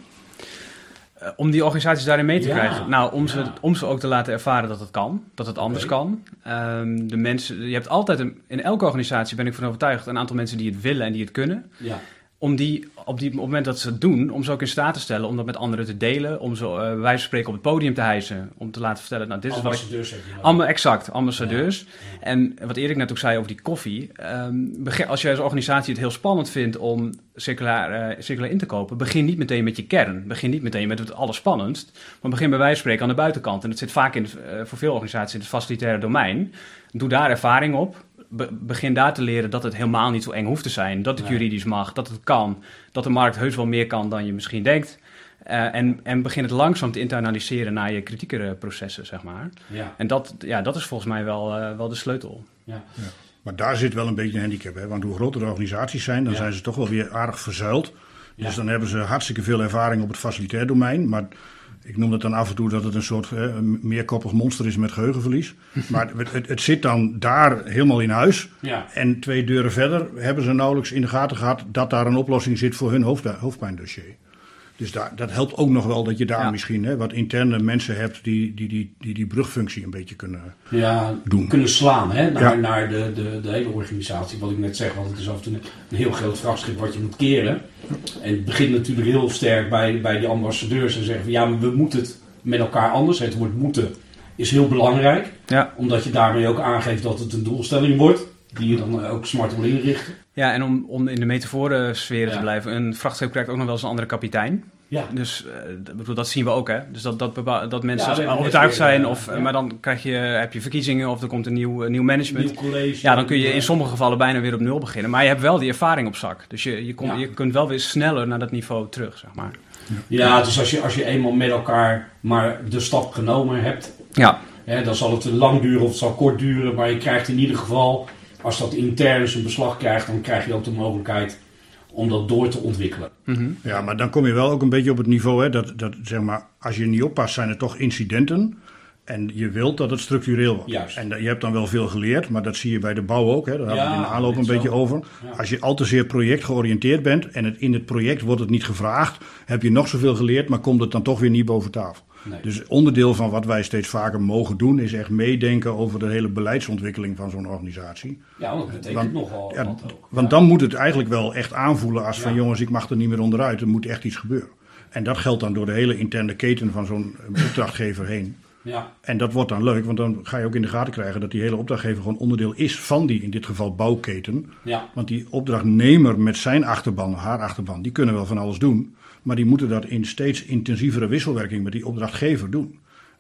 Uh, om die organisaties daarin mee te ja, krijgen. Nou, om ze, ja. om ze ook te laten ervaren dat het kan. Dat het anders okay. kan. Um, de mensen, je hebt altijd, een, in elke organisatie ben ik van overtuigd, een aantal mensen die het willen en die het kunnen. Ja. Om die op, die, op het moment dat ze het doen, om ze ook in staat te stellen om dat met anderen te delen. Om ze uh, bij wijze van spreken op het podium te hijsen. Om te laten vertellen, nou dit is wat ik... Am, exact, ambassadeurs. Ja. Ja. En wat Erik net ook zei over die koffie. Um, begin, als jij als organisatie het heel spannend vindt om circulair, uh, circulair in te kopen. Begin niet meteen met je kern. Begin niet meteen met het allerspannendst. Maar begin bij wijze van spreken aan de buitenkant. En dat zit vaak in, uh, voor veel organisaties in het facilitaire domein. Doe daar ervaring op. Be- begin daar te leren dat het helemaal niet zo eng hoeft te zijn. Dat het nee. juridisch mag, dat het kan. Dat de markt heus wel meer kan dan je misschien denkt. Uh, en, en begin het langzaam te internaliseren naar je kritiekere processen, zeg maar. Ja. En dat, ja, dat is volgens mij wel, uh, wel de sleutel. Ja. Ja. Maar daar zit wel een beetje een handicap. Hè? Want hoe groter de organisaties zijn, dan ja. zijn ze toch wel weer aardig verzuild. Ja. Dus dan hebben ze hartstikke veel ervaring op het facilitair domein. Maar ik noem het dan af en toe dat het een soort eh, meerkoppig monster is met geheugenverlies. Maar het, het zit dan daar helemaal in huis. Ja. En twee deuren verder hebben ze nauwelijks in de gaten gehad dat daar een oplossing zit voor hun hoofd, hoofdpijndossier. Dus daar, dat helpt ook nog wel dat je daar ja. misschien hè, wat interne mensen hebt die die, die, die die brugfunctie een beetje kunnen ja, doen. Kunnen slaan hè, naar, ja. naar de, de, de hele organisatie. Wat ik net zeg, want het is af en toe een heel groot vrachtschip wat je moet keren. En het begint natuurlijk heel sterk bij, bij die ambassadeurs en zeggen van ja, maar we moeten het met elkaar anders. Het woord moeten is heel belangrijk. Ja. Omdat je daarmee ook aangeeft dat het een doelstelling wordt. Die je dan ook smart wil inrichten. Ja, en om, om in de metaforen-sferen ja. te blijven. Een vrachtschip krijgt ook nog wel eens een andere kapitein. Ja. Dus uh, dat zien we ook, hè. Dus dat, dat, beba- dat mensen ja, overtuigd zijn. Ja, of, ja. Maar dan krijg je, heb je verkiezingen of er komt een nieuw, een nieuw management. Nieuw college. Ja, dan kun je in sommige gevallen bijna weer op nul beginnen. Maar je hebt wel die ervaring op zak. Dus je, je, kom, ja. je kunt wel weer sneller naar dat niveau terug, zeg maar. Ja, dus als je, als je eenmaal met elkaar maar de stap genomen hebt. Ja. Hè, dan zal het lang duren of het zal kort duren. Maar je krijgt in ieder geval... Als dat intern zijn beslag krijgt, dan krijg je ook de mogelijkheid om dat door te ontwikkelen. Mm-hmm. Ja, maar dan kom je wel ook een beetje op het niveau, hè, dat, dat zeg maar, als je niet oppast, zijn er toch incidenten. En je wilt dat het structureel wordt. Juist. En je hebt dan wel veel geleerd, maar dat zie je bij de bouw ook. Hè, daar hebben we het in de aanloop een beetje over. Ja. Als je al te zeer projectgeoriënteerd bent en het, in het project wordt het niet gevraagd, heb je nog zoveel geleerd, maar komt het dan toch weer niet boven tafel. Nee. Dus onderdeel van wat wij steeds vaker mogen doen, is echt meedenken over de hele beleidsontwikkeling van zo'n organisatie. Ja, dat betekent want, nogal ja, wat ook. Want ja. dan moet het eigenlijk wel echt aanvoelen als ja. van jongens, ik mag er niet meer onderuit, er moet echt iets gebeuren. En dat geldt dan door de hele interne keten van zo'n opdrachtgever heen. Ja. En dat wordt dan leuk, want dan ga je ook in de gaten krijgen dat die hele opdrachtgever gewoon onderdeel is van die, in dit geval bouwketen. Ja. Want die opdrachtnemer met zijn achterban, haar achterban, die kunnen wel van alles doen. Maar die moeten dat in steeds intensievere wisselwerking met die opdrachtgever doen.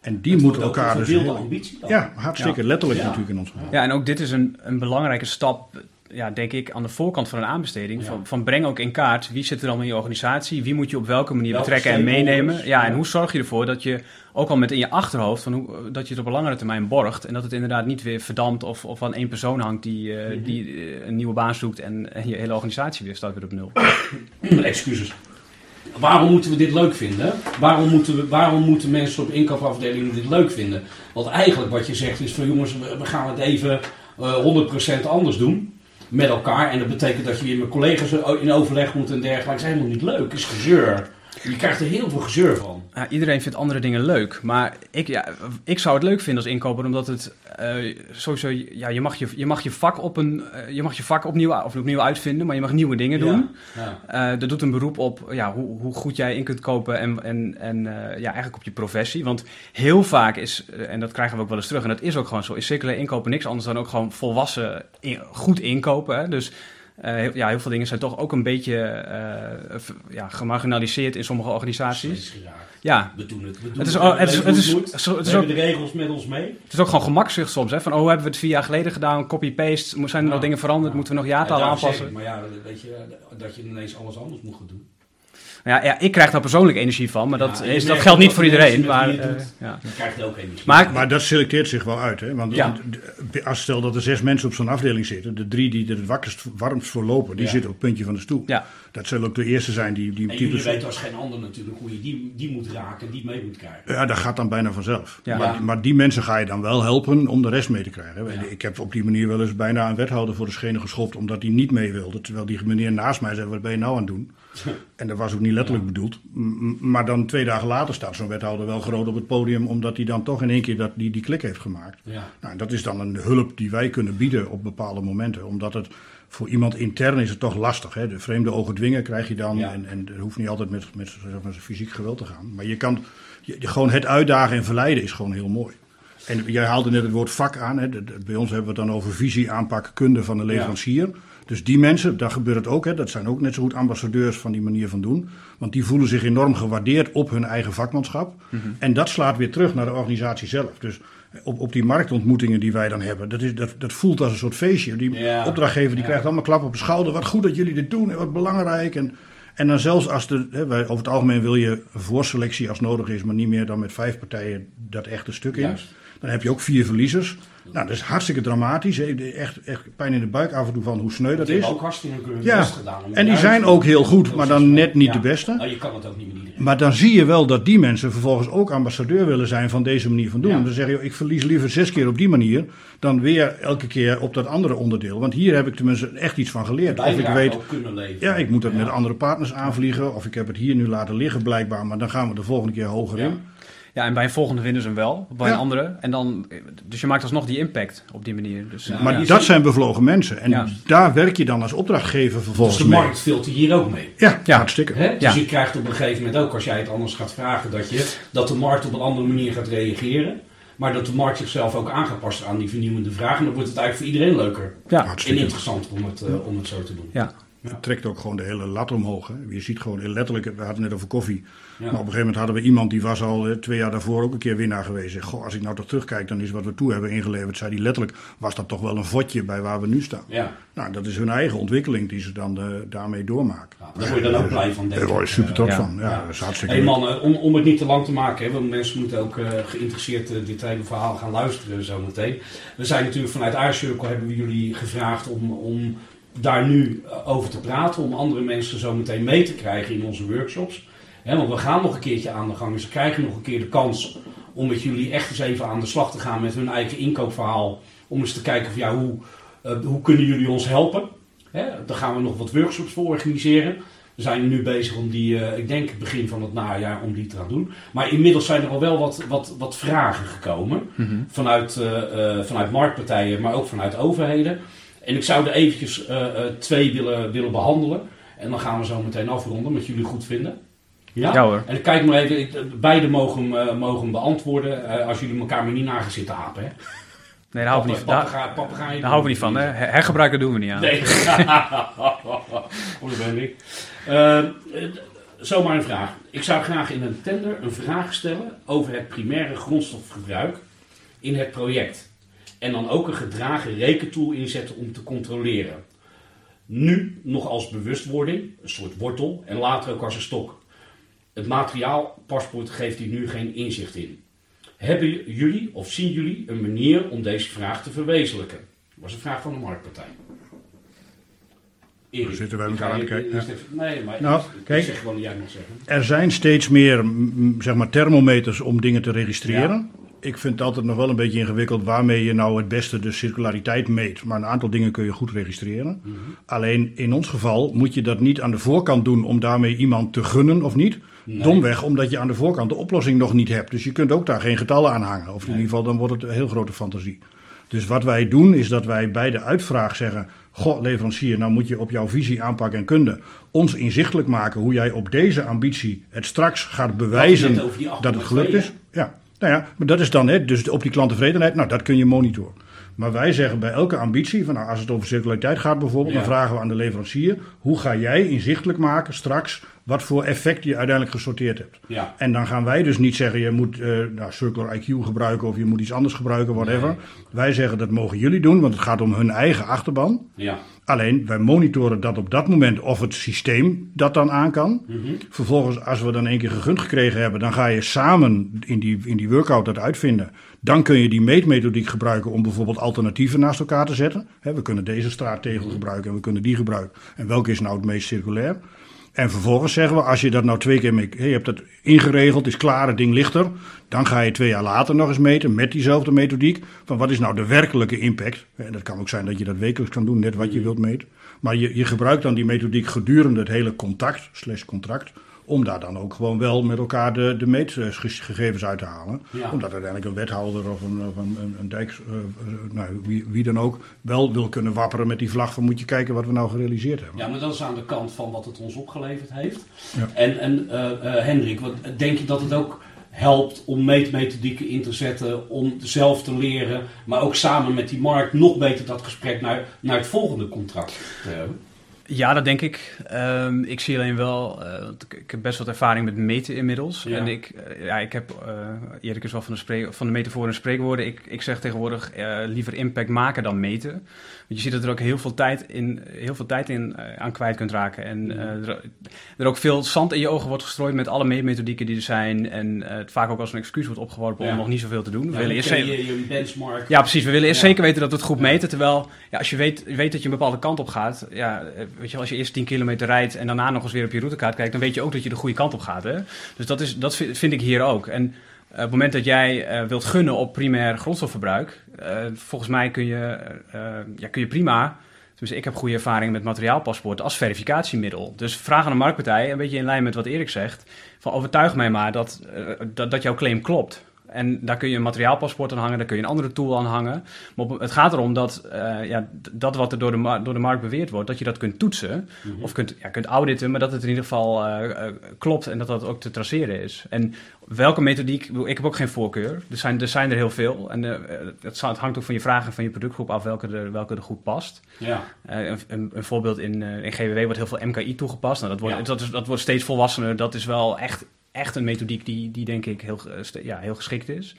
En die moeten elkaar dus... Heel, ambitie dan. Ja, hartstikke ja. letterlijk ja. natuurlijk in ons geval. Ja, en ook dit is een, een belangrijke stap, ja, denk ik, aan de voorkant van een aanbesteding. Ja. Van, van breng ook in kaart, wie zit er dan in je organisatie? Wie moet je op welke manier welke betrekken en meenemen? Ja, ja, en hoe zorg je ervoor dat je, ook al met in je achterhoofd, van hoe, dat je het op een langere termijn borgt. En dat het inderdaad niet weer verdampt of, of aan één persoon hangt die, uh, mm-hmm. die uh, een nieuwe baan zoekt en, en je hele organisatie weer staat weer op nul. Excuses. Waarom moeten we dit leuk vinden? Waarom moeten, we, waarom moeten mensen op inkoopafdelingen dit leuk vinden? Want eigenlijk wat je zegt is van jongens, we, we gaan het even uh, honderd procent anders doen. Met elkaar. En dat betekent dat je weer met collega's in overleg moet en dergelijke. Dat is helemaal niet leuk. Het is gezeur. Je krijgt er heel veel gezeur van. Ja, iedereen vindt andere dingen leuk. Maar ik, ja, ik zou het leuk vinden als inkoper, omdat het uh, sowieso, ja, je mag je, je mag je vak op een, uh, je mag je vak opnieuw, of opnieuw uitvinden, maar je mag nieuwe dingen doen. Ja, ja. Uh, dat doet een beroep op ja, hoe, hoe goed jij in kunt kopen en, en, en uh, ja, eigenlijk op je professie. Want heel vaak is, uh, en dat krijgen we ook wel eens terug, en dat is ook gewoon zo, is circulair inkopen niks anders dan ook gewoon volwassen in, goed inkopen. Hè? Dus Uh, heel, ja, heel veel dingen zijn toch ook een beetje uh, ja, gemarginaliseerd in sommige organisaties. Ja. We doen het. We doen het is, het. Oh, het is, het is, het is, het is we ook, hebben de regels met ons mee. Het is ook gewoon gemakzucht soms. Hè? Van, oh, hebben we het vier jaar geleden gedaan, copy-paste. Zijn er nou, nog dingen veranderd? Nou, moeten we nog jaartallen ja, aanpassen? Ik, maar ja, weet je, dat je ineens alles anders moet gaan doen. Ja, ja, ik krijg daar persoonlijk energie van, maar dat, ja, is, dat geldt niet voor iedereen. Maar, uh, ja. Je krijgt ook energie. Maar, maar dat selecteert zich wel uit. Hè? Want ja. als stel dat er zes mensen op zo'n afdeling zitten, de drie die er het wakkerst, warmst voor lopen, die ja. zitten op het puntje van de stoel. Ja. Dat zullen ook de eerste zijn die... die en jullie weten als geen ander natuurlijk hoe je die, die moet raken en die mee moet krijgen. Ja, dat gaat dan bijna vanzelf. Ja. Maar, maar die mensen ga je dan wel helpen om de rest mee te krijgen. Ja. Ik heb op die manier wel eens bijna een wethouder voor de schenen geschopt, omdat hij niet mee wilde. Terwijl die meneer naast mij zei, wat ben je nou aan het doen? En dat was ook niet letterlijk ja. bedoeld. Maar dan twee dagen later staat zo'n wethouder wel groot op het podium, omdat hij dan toch in één keer dat, die, die klik heeft gemaakt. Ja. Nou, dat is dan een hulp die wij kunnen bieden op bepaalde momenten. Omdat het voor iemand intern is het toch lastig. Hè? De vreemde ogen dwingen krijg je dan. Ja. En, en het hoeft niet altijd met, met, met fysiek geweld te gaan. Maar je kan je, gewoon het uitdagen en verleiden is gewoon heel mooi. En jij haalde net het woord vak aan. Hè? De, de, bij ons hebben we het dan over visie, aanpak, kunde van de leverancier. Ja. Dus die mensen, daar gebeurt het ook. Hè? Dat zijn ook net zo goed ambassadeurs van die manier van doen. Want die voelen zich enorm gewaardeerd op hun eigen vakmanschap. Mm-hmm. En dat slaat weer terug naar de organisatie zelf. Dus op, op die marktontmoetingen die wij dan hebben, dat, is, dat, dat voelt als een soort feestje. Die ja. opdrachtgever die ja. krijgt allemaal klap op de schouder. Wat goed dat jullie dit doen en wat belangrijk. En, en dan zelfs als de, hè, wij, over het algemeen wil je een voorselectie als nodig is, maar niet meer dan met vijf partijen dat echte stuk in. Juist. Dan heb je ook vier verliezers. Nou, dat is hartstikke dramatisch. Echt, echt pijn in de buik af en toe van hoe sneu dat is. Die hebben ook hartstikke hun ja. best gedaan. En die zijn ook heel goed, maar dan net niet ja. de beste. Nou, je kan het ook niet met iedereen. Maar dan zie je wel dat die mensen vervolgens ook ambassadeur willen zijn van deze manier van doen. Ja. Dan zeg je, ik verlies liever zes keer op die manier dan weer elke keer op dat andere onderdeel. Want hier heb ik tenminste echt iets van geleerd. Of ik weet, ja, ik moet dat ja. met andere partners aanvliegen. Of ik heb het hier nu laten liggen blijkbaar, maar dan gaan we de volgende keer hoger ja. in. Ja, en bij een volgende winnen ze hem wel, bij ja. een andere. En dan, dus je maakt alsnog die impact op die manier. Dus, ja, maar ja. dat zijn bevlogen mensen. En ja. daar werk je dan als opdrachtgever vervolgens mee. Dus de markt filtert hier ook mee. Ja, ja. hartstikke. Hè? Dus ja. je krijgt op een gegeven moment ook, als jij het anders gaat vragen, dat, je, dat de markt op een andere manier gaat reageren. Maar dat de markt zichzelf ook aangepast aan die vernieuwende vragen. En dan wordt het eigenlijk voor iedereen leuker. Ja. En interessant om het, uh, om het zo te doen. Ja. Het trekt ook gewoon de hele lat omhoog. Hè. Je ziet gewoon letterlijk, we hadden het net over koffie. Ja. Maar op een gegeven moment hadden we iemand die was al eh, twee jaar daarvoor ook een keer winnaar geweest. Zeg, goh, als ik nou toch terugkijk, dan is wat we toe hebben ingeleverd. Zei die letterlijk, was dat toch wel een vodje bij waar we nu staan. Ja. Nou, dat is hun eigen ontwikkeling die ze dan uh, daarmee doormaken. Ja, daar word je dan ook blij van, denk ik. Daar word je super trots ja. van. Ja, ja. Dat is hartstikke hey, mannen, om, om het niet te lang te maken, hè, want mensen moeten ook uh, geïnteresseerd uh, dit hele verhaal gaan luisteren zometeen. We zijn natuurlijk vanuit iCircle hebben we jullie gevraagd om... om daar nu over te praten, om andere mensen zo meteen mee te krijgen in onze workshops. He, want we gaan nog een keertje aan de gang, dus ze krijgen nog een keer de kans om met jullie echt eens even aan de slag te gaan met hun eigen inkoopverhaal. Om eens te kijken van ja, hoe, uh, hoe kunnen jullie ons helpen? He, daar gaan we nog wat workshops voor organiseren. We zijn nu bezig om die, uh, ik denk begin van het najaar, om die te gaan doen. Maar inmiddels zijn er al wel wat, wat, wat vragen gekomen. Mm-hmm. Vanuit, uh, uh, vanuit marktpartijen, maar ook vanuit overheden. En ik zou er eventjes uh, uh, twee willen, willen behandelen. En dan gaan we zo meteen afronden, wat jullie goed vinden. Ja, ja hoor. En kijk maar even, ik, beide mogen, uh, mogen beantwoorden uh, als jullie elkaar maar niet na gaan zitten apen. Hè? Nee, daar houden we niet van. Daar, daar houden we niet van. Hè? Hergebruiken doen we niet aan. Nee. Oh, dat ben ik. Uh, zomaar een vraag. Ik zou graag in een tender een vraag stellen over het primaire grondstofgebruik in het project. En dan ook een gedragen rekentool inzetten om te controleren. Nu nog als bewustwording, een soort wortel, en later ook als een stok. Het materiaalpaspoort geeft hier nu geen inzicht in. Hebben jullie of zien jullie een manier om deze vraag te verwezenlijken? Dat was een vraag van de Marktpartij. Erik, Daar zitten wij elkaar aan te kijken. Ja. Nee, maar Nou, ik, kijk, ik zeg gewoon jij nog zeggen. Er zijn steeds meer m, zeg maar, thermometers om dingen te registreren. Ja. Ik vind het altijd nog wel een beetje ingewikkeld waarmee je nou het beste de circulariteit meet. Maar een aantal dingen kun je goed registreren. Mm-hmm. Alleen in ons geval moet je dat niet aan de voorkant doen om daarmee iemand te gunnen of niet. Nee. Domweg omdat je aan de voorkant de oplossing nog niet hebt. Dus je kunt ook daar geen getallen aan hangen. Of in nee. ieder geval dan wordt het een heel grote fantasie. Dus wat wij doen is dat wij bij de uitvraag zeggen... Goh, leverancier, nou moet je op jouw visie, aanpak en kunde ons inzichtelijk maken hoe jij op deze ambitie het straks gaat bewijzen dat het gelukt is. Ja, nou ja, maar dat is dan hè, dus op die klanttevredenheid, nou dat kun je monitoren. Maar wij zeggen bij elke ambitie, van, nou, als het over circulariteit gaat bijvoorbeeld, ja. dan vragen we aan de leverancier, hoe ga jij inzichtelijk maken straks wat voor effect je uiteindelijk gesorteerd hebt. Ja. En dan gaan wij dus niet zeggen, je moet uh, nou, Circular I Q gebruiken of je moet iets anders gebruiken, whatever. Nee. Wij zeggen, dat mogen jullie doen, want het gaat om hun eigen achterban. Ja. Alleen, wij monitoren dat op dat moment of het systeem dat dan aan kan. Mm-hmm. Vervolgens, als we dan één keer gegund gekregen hebben, dan ga je samen in die, in die workout dat uitvinden. Dan kun je die meetmethodiek gebruiken om bijvoorbeeld alternatieven naast elkaar te zetten. He, we kunnen deze straattegel gebruiken en we kunnen die gebruiken. En welke is nou het meest circulair? En vervolgens zeggen we, als je dat nou twee keer mee, je hebt dat ingeregeld, is klaar, het ding ligt er. Dan ga je twee jaar later nog eens meten met diezelfde methodiek. Van wat is nou de werkelijke impact? En dat kan ook zijn dat je dat wekelijks kan doen, net wat je wilt meten. Maar je, je gebruikt dan die methodiek gedurende het hele contact, slash contract. Om daar dan ook gewoon wel met elkaar de, de meetgegevens uit te halen. Ja. Omdat uiteindelijk een wethouder of een, of een, een, een dijk, uh, nou, wie, wie dan ook, wel wil kunnen wapperen met die vlag van moet je kijken wat we nou gerealiseerd hebben. Ja, maar dat is aan de kant van wat het ons opgeleverd heeft. Ja. En, en uh, uh, Hendrik, wat, denk je dat het ook helpt om meetmethodieken in te zetten, om zelf te leren, maar ook samen met die markt nog beter dat gesprek naar, naar het volgende contract te hebben? Ja, dat denk ik. Um, ik zie alleen wel, uh, ik heb best wat ervaring met meten inmiddels. Ja. En ik, uh, ja, ik heb, uh, Erik is wel van de, spreek, van de metaforen en spreekwoorden. Ik, ik zeg tegenwoordig uh, liever impact maken dan meten. Want je ziet dat er ook heel veel tijd in, heel veel tijd in uh, aan kwijt kunt raken. En uh, er, er ook veel zand in je ogen wordt gestrooid met alle meetmethodieken die er zijn. En uh, het vaak ook als een excuus wordt opgeworpen ja. om nog niet zoveel te doen. We ja, willen eerst je, je benchmark. Ja, precies. We willen eerst ja. zeker weten dat we het goed meten. Terwijl, ja, als je weet, weet dat je een bepaalde kant op gaat, ja, weet je, als je eerst tien kilometer rijdt en daarna nog eens weer op je routekaart kijkt, dan weet je ook dat je de goede kant op gaat. Hè? Dus dat, is, dat vind ik hier ook. En uh, op het moment dat jij uh, wilt gunnen op primair grondstofverbruik, uh, volgens mij kun je, uh, ja, kun je prima, dus ik heb goede ervaring met materiaalpaspoort als verificatiemiddel. Dus vraag aan de marktpartij, een beetje in lijn met wat Erik zegt, van overtuig mij maar dat, uh, dat, dat jouw claim klopt. En daar kun je een materiaalpaspoort aan hangen, daar kun je een andere tool aan hangen. Maar op, het gaat erom dat uh, ja, dat wat er door de, mar- door de markt beweerd wordt, dat je dat kunt toetsen. Mm-hmm. Of kunt, ja, kunt auditen, maar dat het in ieder geval uh, uh, klopt en dat dat ook te traceren is. En welke methodiek, ik heb ook geen voorkeur. Er zijn er, zijn er heel veel. En uh, het, het hangt ook van je vraag en van je productgroep af welke er, welke er goed past. Ja. Uh, een, een, een voorbeeld in, uh, in G W W wordt heel veel M K I toegepast. Nou, dat, wordt, ja. dat, is, dat wordt steeds volwassener. Dat is wel echt... Echt een methodiek die, die denk ik heel, ja, heel geschikt is.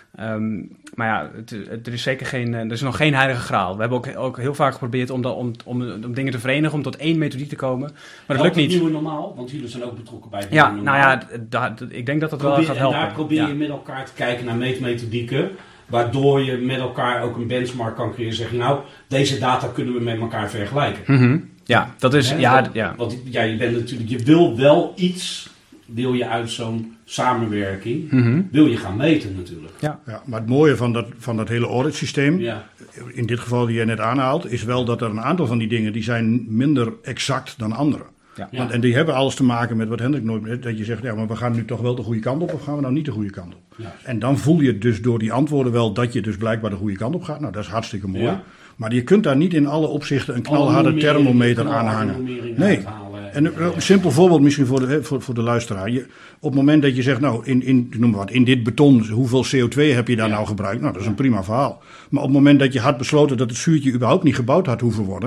Um, maar ja, het, het, er is zeker geen, er is nog geen heilige graal. We hebben ook, ook heel vaak geprobeerd om, da, om, om, om dingen te verenigen, om tot één methodiek te komen. Maar dat lukt niet. Het nieuwe normaal, want jullie zijn ook betrokken bij het ja, nieuwe normaal. Nou ja, da, da, ik denk dat dat probeer, wel gaat helpen. En daar probeer je ja. met elkaar te kijken naar meetmethodieken, waardoor je met elkaar ook een benchmark kan creëren. Zeggen, nou, deze data kunnen we met elkaar vergelijken. Mm-hmm. Ja, dat is... Ja, ja, want, ja. want ja, je bent natuurlijk, je wil wel iets... wil je uit zo'n samenwerking, mm-hmm. wil je gaan meten natuurlijk. Ja. Ja, maar het mooie van dat, van dat hele auditsysteem, ja. in dit geval die je net aanhaalt, is wel dat er een aantal van die dingen, die zijn minder exact dan andere. Ja. Want, en die hebben alles te maken met wat Hendrik nooit, dat je zegt, ja, maar we gaan nu toch wel de goede kant op of gaan we nou niet de goede kant op? Ja. En dan voel je dus door die antwoorden wel dat je dus blijkbaar de goede kant op gaat. Nou, dat is hartstikke mooi. Ja. Maar je kunt daar niet in alle opzichten een knalharde thermometer aan hangen. Nee. En een simpel voorbeeld misschien voor de, voor, voor de luisteraar. Je, op het moment dat je zegt, nou, in, in, noem maar wat, in dit beton, hoeveel C O twee heb je daar ja. nou gebruikt? Nou, dat is een prima verhaal. Maar op het moment dat je had besloten dat het zuurtje überhaupt niet gebouwd had hoeven worden,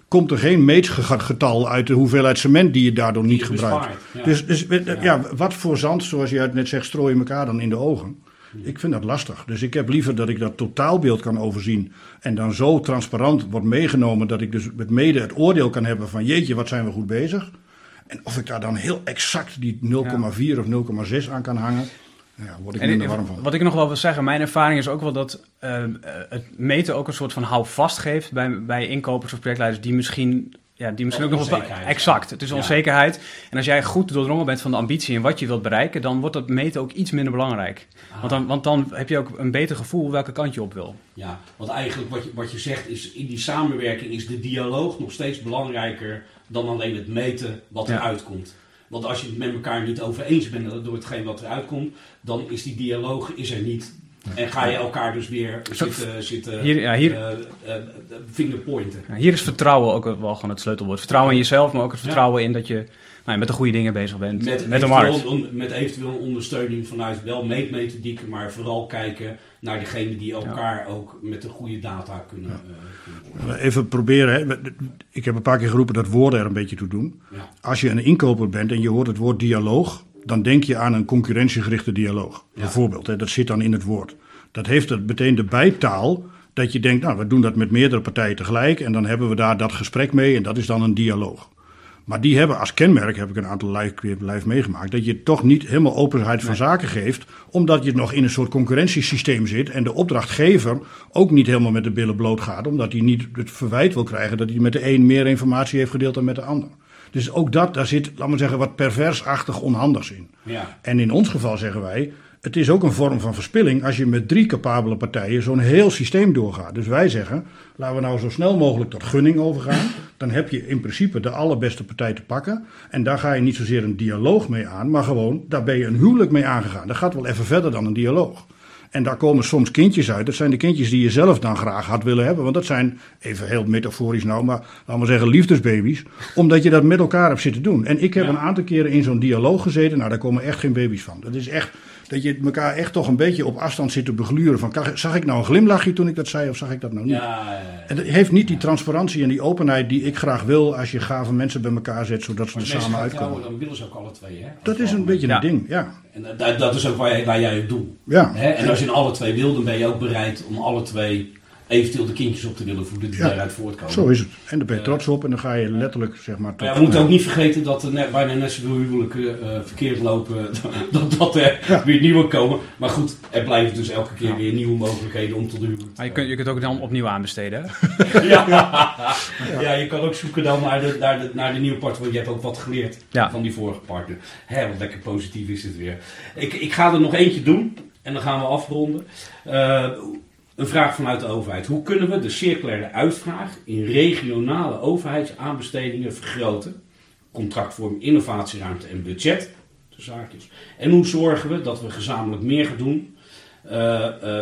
komt er geen meetgetal uit de hoeveelheid cement die je daardoor niet gebruikt. Ja. Dus, dus ja. ja, wat voor zand, zoals je net zegt, strooi je elkaar dan in de ogen? Ik vind dat lastig. Dus ik heb liever dat ik dat totaalbeeld kan overzien en dan zo transparant wordt meegenomen dat ik dus met mede het oordeel kan hebben van jeetje, wat zijn we goed bezig. En of ik daar dan heel exact die nul komma vier ja. of nul komma zes aan kan hangen, ja, word ik minder warm van. Wat ik nog wel wil zeggen, mijn ervaring is ook wel dat uh, het meten ook een soort van houvast geeft bij, bij inkopers of projectleiders die misschien... Ja, die misschien ook nog wel exact. Het is onzekerheid. Ja. En als jij goed doordrongen bent van de ambitie en wat je wilt bereiken, dan wordt dat meten ook iets minder belangrijk. Ah. Want, dan, want dan heb je ook een beter gevoel welke kant je op wil. Ja, want eigenlijk wat je, wat je zegt is, in die samenwerking is de dialoog nog steeds belangrijker dan alleen het meten wat eruit ja. komt. Want als je het met elkaar niet over eens bent door hetgeen wat eruit komt, dan is die dialoog is er niet. En ga je elkaar dus weer zitten, zitten hier, ja, hier, uh, uh, fingerpointen. Ja, hier is vertrouwen ook wel gewoon het sleutelwoord. Vertrouwen in jezelf, maar ook het vertrouwen ja. in dat je nou, met de goede dingen bezig bent. Met, met de markt. On, met eventueel ondersteuning vanuit wel meetmethodieken, maar vooral kijken naar degene die elkaar ja. ook met de goede data kunnen... Ja. Uh, kunnen Even proberen, hè. Ik heb een paar keer geroepen dat woorden er een beetje toe doen. Ja. Als je een inkoper bent en je hoort het woord dialoog, dan denk je aan een concurrentiegerichte dialoog. Ja. Bijvoorbeeld, hè, dat zit dan in het woord. Dat heeft er meteen de bijtaal dat je denkt, nou, we doen dat met meerdere partijen tegelijk en dan hebben we daar dat gesprek mee en dat is dan een dialoog. Maar die hebben als kenmerk, heb ik een aantal live, live meegemaakt, dat je toch niet helemaal openheid van nee. zaken geeft, omdat je nog in een soort concurrentiesysteem zit en de opdrachtgever ook niet helemaal met de billen bloot gaat, omdat hij niet het verwijt wil krijgen dat hij met de een meer informatie heeft gedeeld dan met de ander. Dus ook dat, daar zit, laat maar zeggen, wat perversachtig onhandigs in. Ja. En in ons geval zeggen wij, het is ook een vorm van verspilling als je met drie capabele partijen zo'n heel systeem doorgaat. Dus wij zeggen, laten we nou zo snel mogelijk tot gunning overgaan. Dan heb je in principe de allerbeste partij te pakken. En daar ga je niet zozeer een dialoog mee aan, maar gewoon, daar ben je een huwelijk mee aangegaan. Dat gaat wel even verder dan een dialoog. En daar komen soms kindjes uit. Dat zijn de kindjes die je zelf dan graag had willen hebben. Want dat zijn, even heel metaforisch nou, maar laten we zeggen liefdesbaby's. Omdat je dat met elkaar hebt zitten doen. En ik heb ja. een aantal keren in zo'n dialoog gezeten. Nou, daar komen echt geen baby's van. Dat is echt, dat je elkaar echt toch een beetje op afstand zit te begluren. Van, zag ik nou een glimlachje toen ik dat zei of zag ik dat nou niet? Ja, ja, ja. En dat heeft niet die transparantie en die openheid die ik graag wil als je gave mensen bij elkaar zet, zodat ze er samen uitkomen. Trouwen, dan willen ze ook alle twee, hè? Dat is een beetje ja. een ding, ja. En dat, dat is ook waar, waar jij het doet. Ja. Hè? En als je alle twee wil, dan ben je ook bereid om alle twee eventueel de kindjes op te willen voeden die ja. daaruit voortkomen. Zo is het. En daar ben je trots op en dan ga je letterlijk, zeg maar... Ja, we moeten ook niet vergeten dat er net, bijna net zoveel huwelijken uh, verkeerd lopen, dat, dat er ja. weer nieuwe komen. Maar goed, er blijven dus elke keer ja. weer nieuwe mogelijkheden om tot de huwelijk te maar je kunt, je kunt ook dan opnieuw aanbesteden, hè? ja. ja. ja, je kan ook zoeken dan naar de, naar de, naar de nieuwe partner, want je hebt ook wat geleerd ja. van die vorige partner. Hé, wat lekker positief is het weer. Ik, ik ga er nog eentje doen en dan gaan we afronden. Uh, Een vraag vanuit de overheid. Hoe kunnen we de circulaire uitvraag in regionale overheidsaanbestedingen vergroten? Contractvorm, innovatieruimte en budget. De zaakjes. En hoe zorgen we dat we gezamenlijk meer gaan doen uh, uh,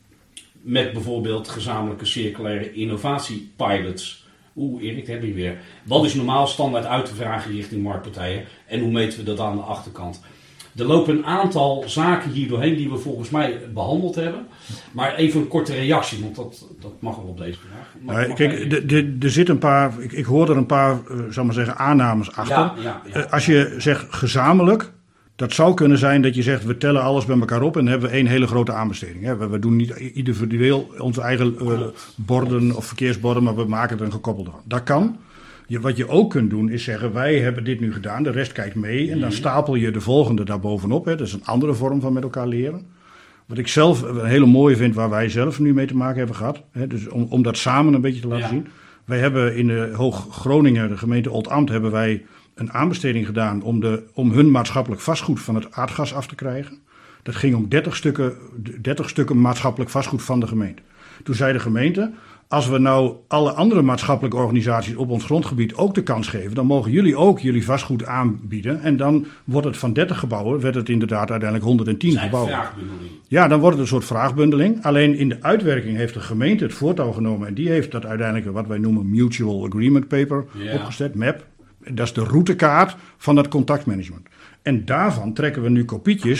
met bijvoorbeeld gezamenlijke circulaire innovatiepilots? Oeh, Erik, daar heb je weer. Wat is normaal standaard uit te vragen richting marktpartijen? En hoe meten we dat aan de achterkant? Er lopen een aantal zaken hier doorheen die we volgens mij behandeld hebben. Maar even een korte reactie, want dat, dat mag wel op deze vraag. Mag, nou, mag kijk, er zit een paar, ik, ik hoor er een paar, uh, zal maar zeggen, aannames achter. Ja, ja, ja, uh, als je ja. zegt gezamenlijk, dat zou kunnen zijn dat je zegt, we tellen alles bij elkaar op en dan hebben we één hele grote aanbesteding. Hè. We, we doen niet individueel onze eigen uh, borden of verkeersborden, maar we maken er een gekoppelde van. Dat kan. Je, wat je ook kunt doen is zeggen, wij hebben dit nu gedaan, de rest kijkt mee. En dan stapel je de volgende daarbovenop. Hè. Dat is een andere vorm van met elkaar leren. Wat ik zelf een hele mooie vind, waar wij zelf nu mee te maken hebben gehad. Hè. Dus om, om dat samen een beetje te laten ja. zien. Wij hebben in de Hoog Groningen, de gemeente Oldambt, hebben wij een aanbesteding gedaan om, de, om hun maatschappelijk vastgoed van het aardgas af te krijgen. Dat ging om dertig stukken, dertig stukken maatschappelijk vastgoed van de gemeente. Toen zei de gemeente, als we nou alle andere maatschappelijke organisaties op ons grondgebied ook de kans geven, dan mogen jullie ook jullie vastgoed aanbieden. En dan wordt het van dertig gebouwen, werd het inderdaad uiteindelijk honderdtien gebouwen. Ja, dan wordt het een soort vraagbundeling. Alleen in de uitwerking heeft de gemeente het voortouw genomen. En die heeft dat uiteindelijk wat wij noemen Mutual Agreement Paper ja. opgezet, M A P. Dat is de routekaart van dat contactmanagement. En daarvan trekken we nu kopietjes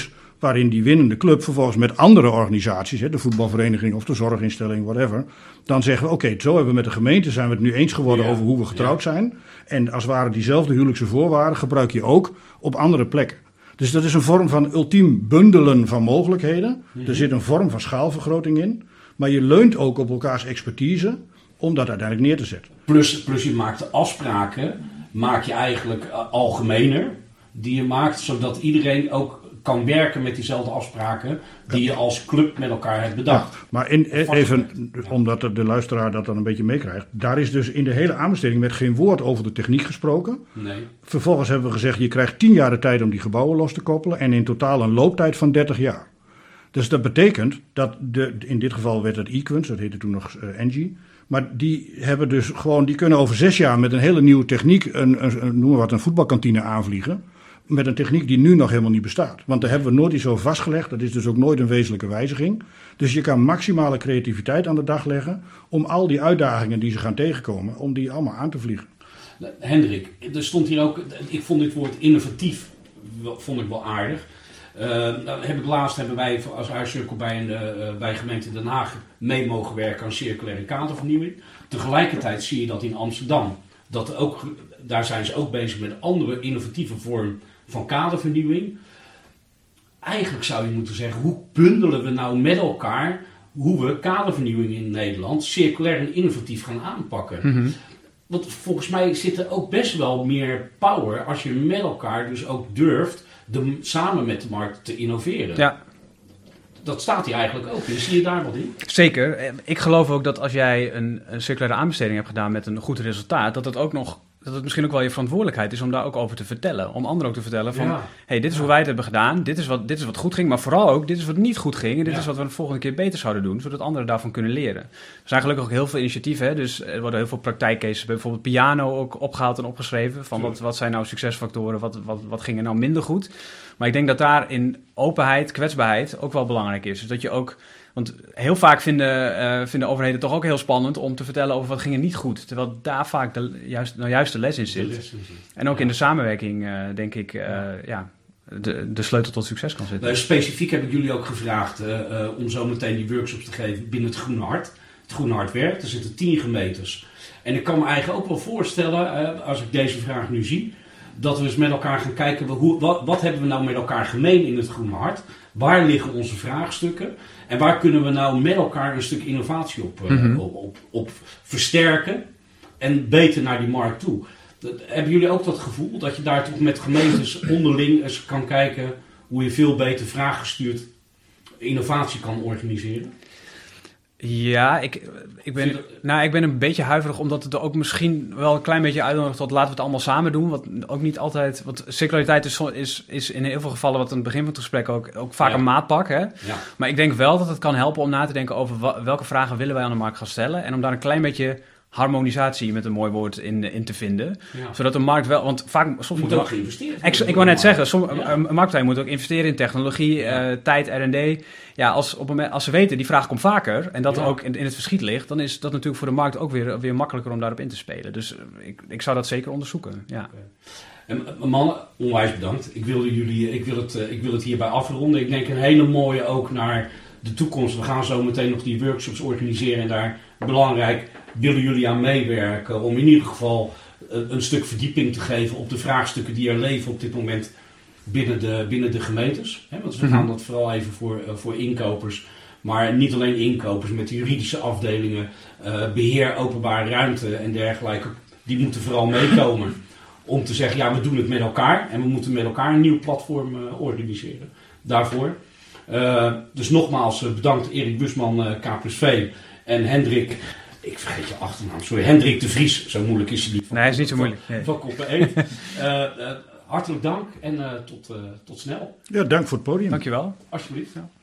waarin die winnende club vervolgens met andere organisaties, hè, de voetbalvereniging of de zorginstelling, whatever, dan zeggen we, oké, okay, zo hebben we met de gemeente, zijn we het nu eens geworden ja, over hoe we getrouwd ja. zijn. En als het ware diezelfde huwelijkse voorwaarden gebruik je ook op andere plekken. Dus dat is een vorm van ultiem bundelen van mogelijkheden. Mm-hmm. Er zit een vorm van schaalvergroting in. Maar je leunt ook op elkaars expertise om dat uiteindelijk neer te zetten. Plus, plus je maakt de afspraken, maak je eigenlijk uh, algemener. Die je maakt, zodat iedereen ook kan werken met diezelfde afspraken die je als club met elkaar hebt bedacht. Ja, maar in, even, omdat de luisteraar dat dan een beetje meekrijgt. Daar is dus in de hele aanbesteding met geen woord over de techniek gesproken. Nee. Vervolgens hebben we gezegd, je krijgt tien jaar de tijd om die gebouwen los te koppelen. En in totaal een looptijd van dertig jaar. Dus dat betekent dat, de, in dit geval werd het Equens, dat heette toen nog uh, Engie. Maar die hebben dus gewoon, die kunnen over zes jaar met een hele nieuwe techniek, een, een, een, noem maar wat, een voetbalkantine aanvliegen. Met een techniek die nu nog helemaal niet bestaat. Want daar hebben we nooit iets over vastgelegd. Dat is dus ook nooit een wezenlijke wijziging. Dus je kan maximale creativiteit aan de dag leggen om al die uitdagingen die ze gaan tegenkomen, om die allemaal aan te vliegen. Hendrik, er stond hier ook, ik vond dit woord innovatief, vond ik wel aardig. Uh, nou, heb ik laatst hebben wij als Huiscirkel bij, uh, bij gemeente Den Haag mee mogen werken aan circulaire kadervernieuwing. Tegelijkertijd zie je dat in Amsterdam, dat ook, daar zijn ze ook bezig met een andere innovatieve vorm van kadervernieuwing. Eigenlijk zou je moeten zeggen, hoe bundelen we nou met elkaar hoe we kadervernieuwing in Nederland circulair en innovatief gaan aanpakken. Mm-hmm. Want volgens mij zit er ook best wel meer power als je met elkaar dus ook durft de, samen met de markt te innoveren. Ja. Dat staat hier eigenlijk ook in. Zie je daar wat in? Zeker. Ik geloof ook dat als jij een, een circulaire aanbesteding hebt gedaan met een goed resultaat, dat het ook nog, dat het misschien ook wel je verantwoordelijkheid is om daar ook over te vertellen. Om anderen ook te vertellen van, ja. hey, dit is ja. hoe wij het hebben gedaan, dit is, wat, dit is wat goed ging, maar vooral ook, dit is wat niet goed ging en dit ja. is wat we de volgende keer beter zouden doen, zodat anderen daarvan kunnen leren. Er zijn gelukkig ook heel veel initiatieven, hè? Dus er worden heel veel praktijkcases, bijvoorbeeld piano ook opgehaald en opgeschreven, van wat, wat zijn nou succesfactoren, wat, wat, wat ging er nou minder goed. Maar ik denk dat daar in openheid, kwetsbaarheid ook wel belangrijk is. Dus dat je ook, want heel vaak vinden, uh, vinden overheden toch ook heel spannend om te vertellen over wat ging er niet goed. Terwijl daar vaak de, juist, nou juist de les in zit. Les in zit. En ook ja. in de samenwerking, uh, denk ik, uh, ja. ja, de, de sleutel tot succes kan zitten. Uh, specifiek heb ik jullie ook gevraagd uh, uh, om zo meteen die workshops te geven binnen het Groene Hart. Het Groene Hart werkt, er zitten tien gemeentes. En ik kan me eigenlijk ook wel voorstellen, uh, als ik deze vraag nu zie, dat we eens met elkaar gaan kijken, hoe, wat, wat hebben we nou met elkaar gemeen in het Groene Hart? Waar liggen onze vraagstukken? En waar kunnen we nou met elkaar een stuk innovatie op, mm-hmm. uh, op, op, op versterken en beter naar die markt toe? Dat, hebben jullie ook dat gevoel dat je daar toch met gemeentes onderling eens kan kijken hoe je veel beter vraaggestuurd innovatie kan organiseren? Ja, ik, ik, ben, nou, ik ben een beetje huiverig, omdat het er ook misschien wel een klein beetje uitnodigt tot laten we het allemaal samen doen. Wat ook niet altijd, want circulariteit is, is, is in heel veel gevallen, wat aan het begin van het gesprek ook, ook vaak ja. een maatpak. Hè? Ja. Maar ik denk wel dat het kan helpen om na te denken over wa- welke vragen willen wij aan de markt gaan stellen. En om daar een klein beetje harmonisatie, met een mooi woord, in, in te vinden. Ja. Zodat de markt wel, want vaak soms moet, moet ook geïnvesteerd worden. Ik, ik wou net zeggen, som, ja. een marktpartij moet ook investeren in technologie, ja. uh, tijd, R en D. Ja, als, op moment, als ze weten, die vraag komt vaker en dat ja. er ook in, in het verschiet ligt, dan is dat natuurlijk voor de markt ook weer, weer makkelijker om daarop in te spelen. Dus uh, ik, ik zou dat zeker onderzoeken. Ja. Okay. En mannen, onwijs bedankt. Ik wil, jullie, ik, wil het, ik wil het hierbij afronden. Ik denk een hele mooie ook naar de toekomst. We gaan zo meteen nog die workshops organiseren en daar belangrijk willen jullie aan meewerken om in ieder geval een stuk verdieping te geven op de vraagstukken die er leven op dit moment binnen de, binnen de gemeentes. He, want we gaan dat vooral even voor, uh, voor inkopers, maar niet alleen inkopers, met de juridische afdelingen, uh, beheer openbare ruimte en dergelijke, die moeten vooral meekomen om te zeggen, ja, we doen het met elkaar en we moeten met elkaar een nieuw platform uh, organiseren daarvoor. Uh, dus nogmaals uh, bedankt Erik Busman, uh, K plus V en Hendrik. Ik vergeet je achternaam, sorry. Hendrik de Vries, zo moeilijk is hij niet. Van, nee, hij is niet zo moeilijk. Nee. Van Koppen één. uh, uh, hartelijk dank en uh, tot, uh, tot snel. Ja, dank voor het podium. Dankjewel. Alsjeblieft. Ja.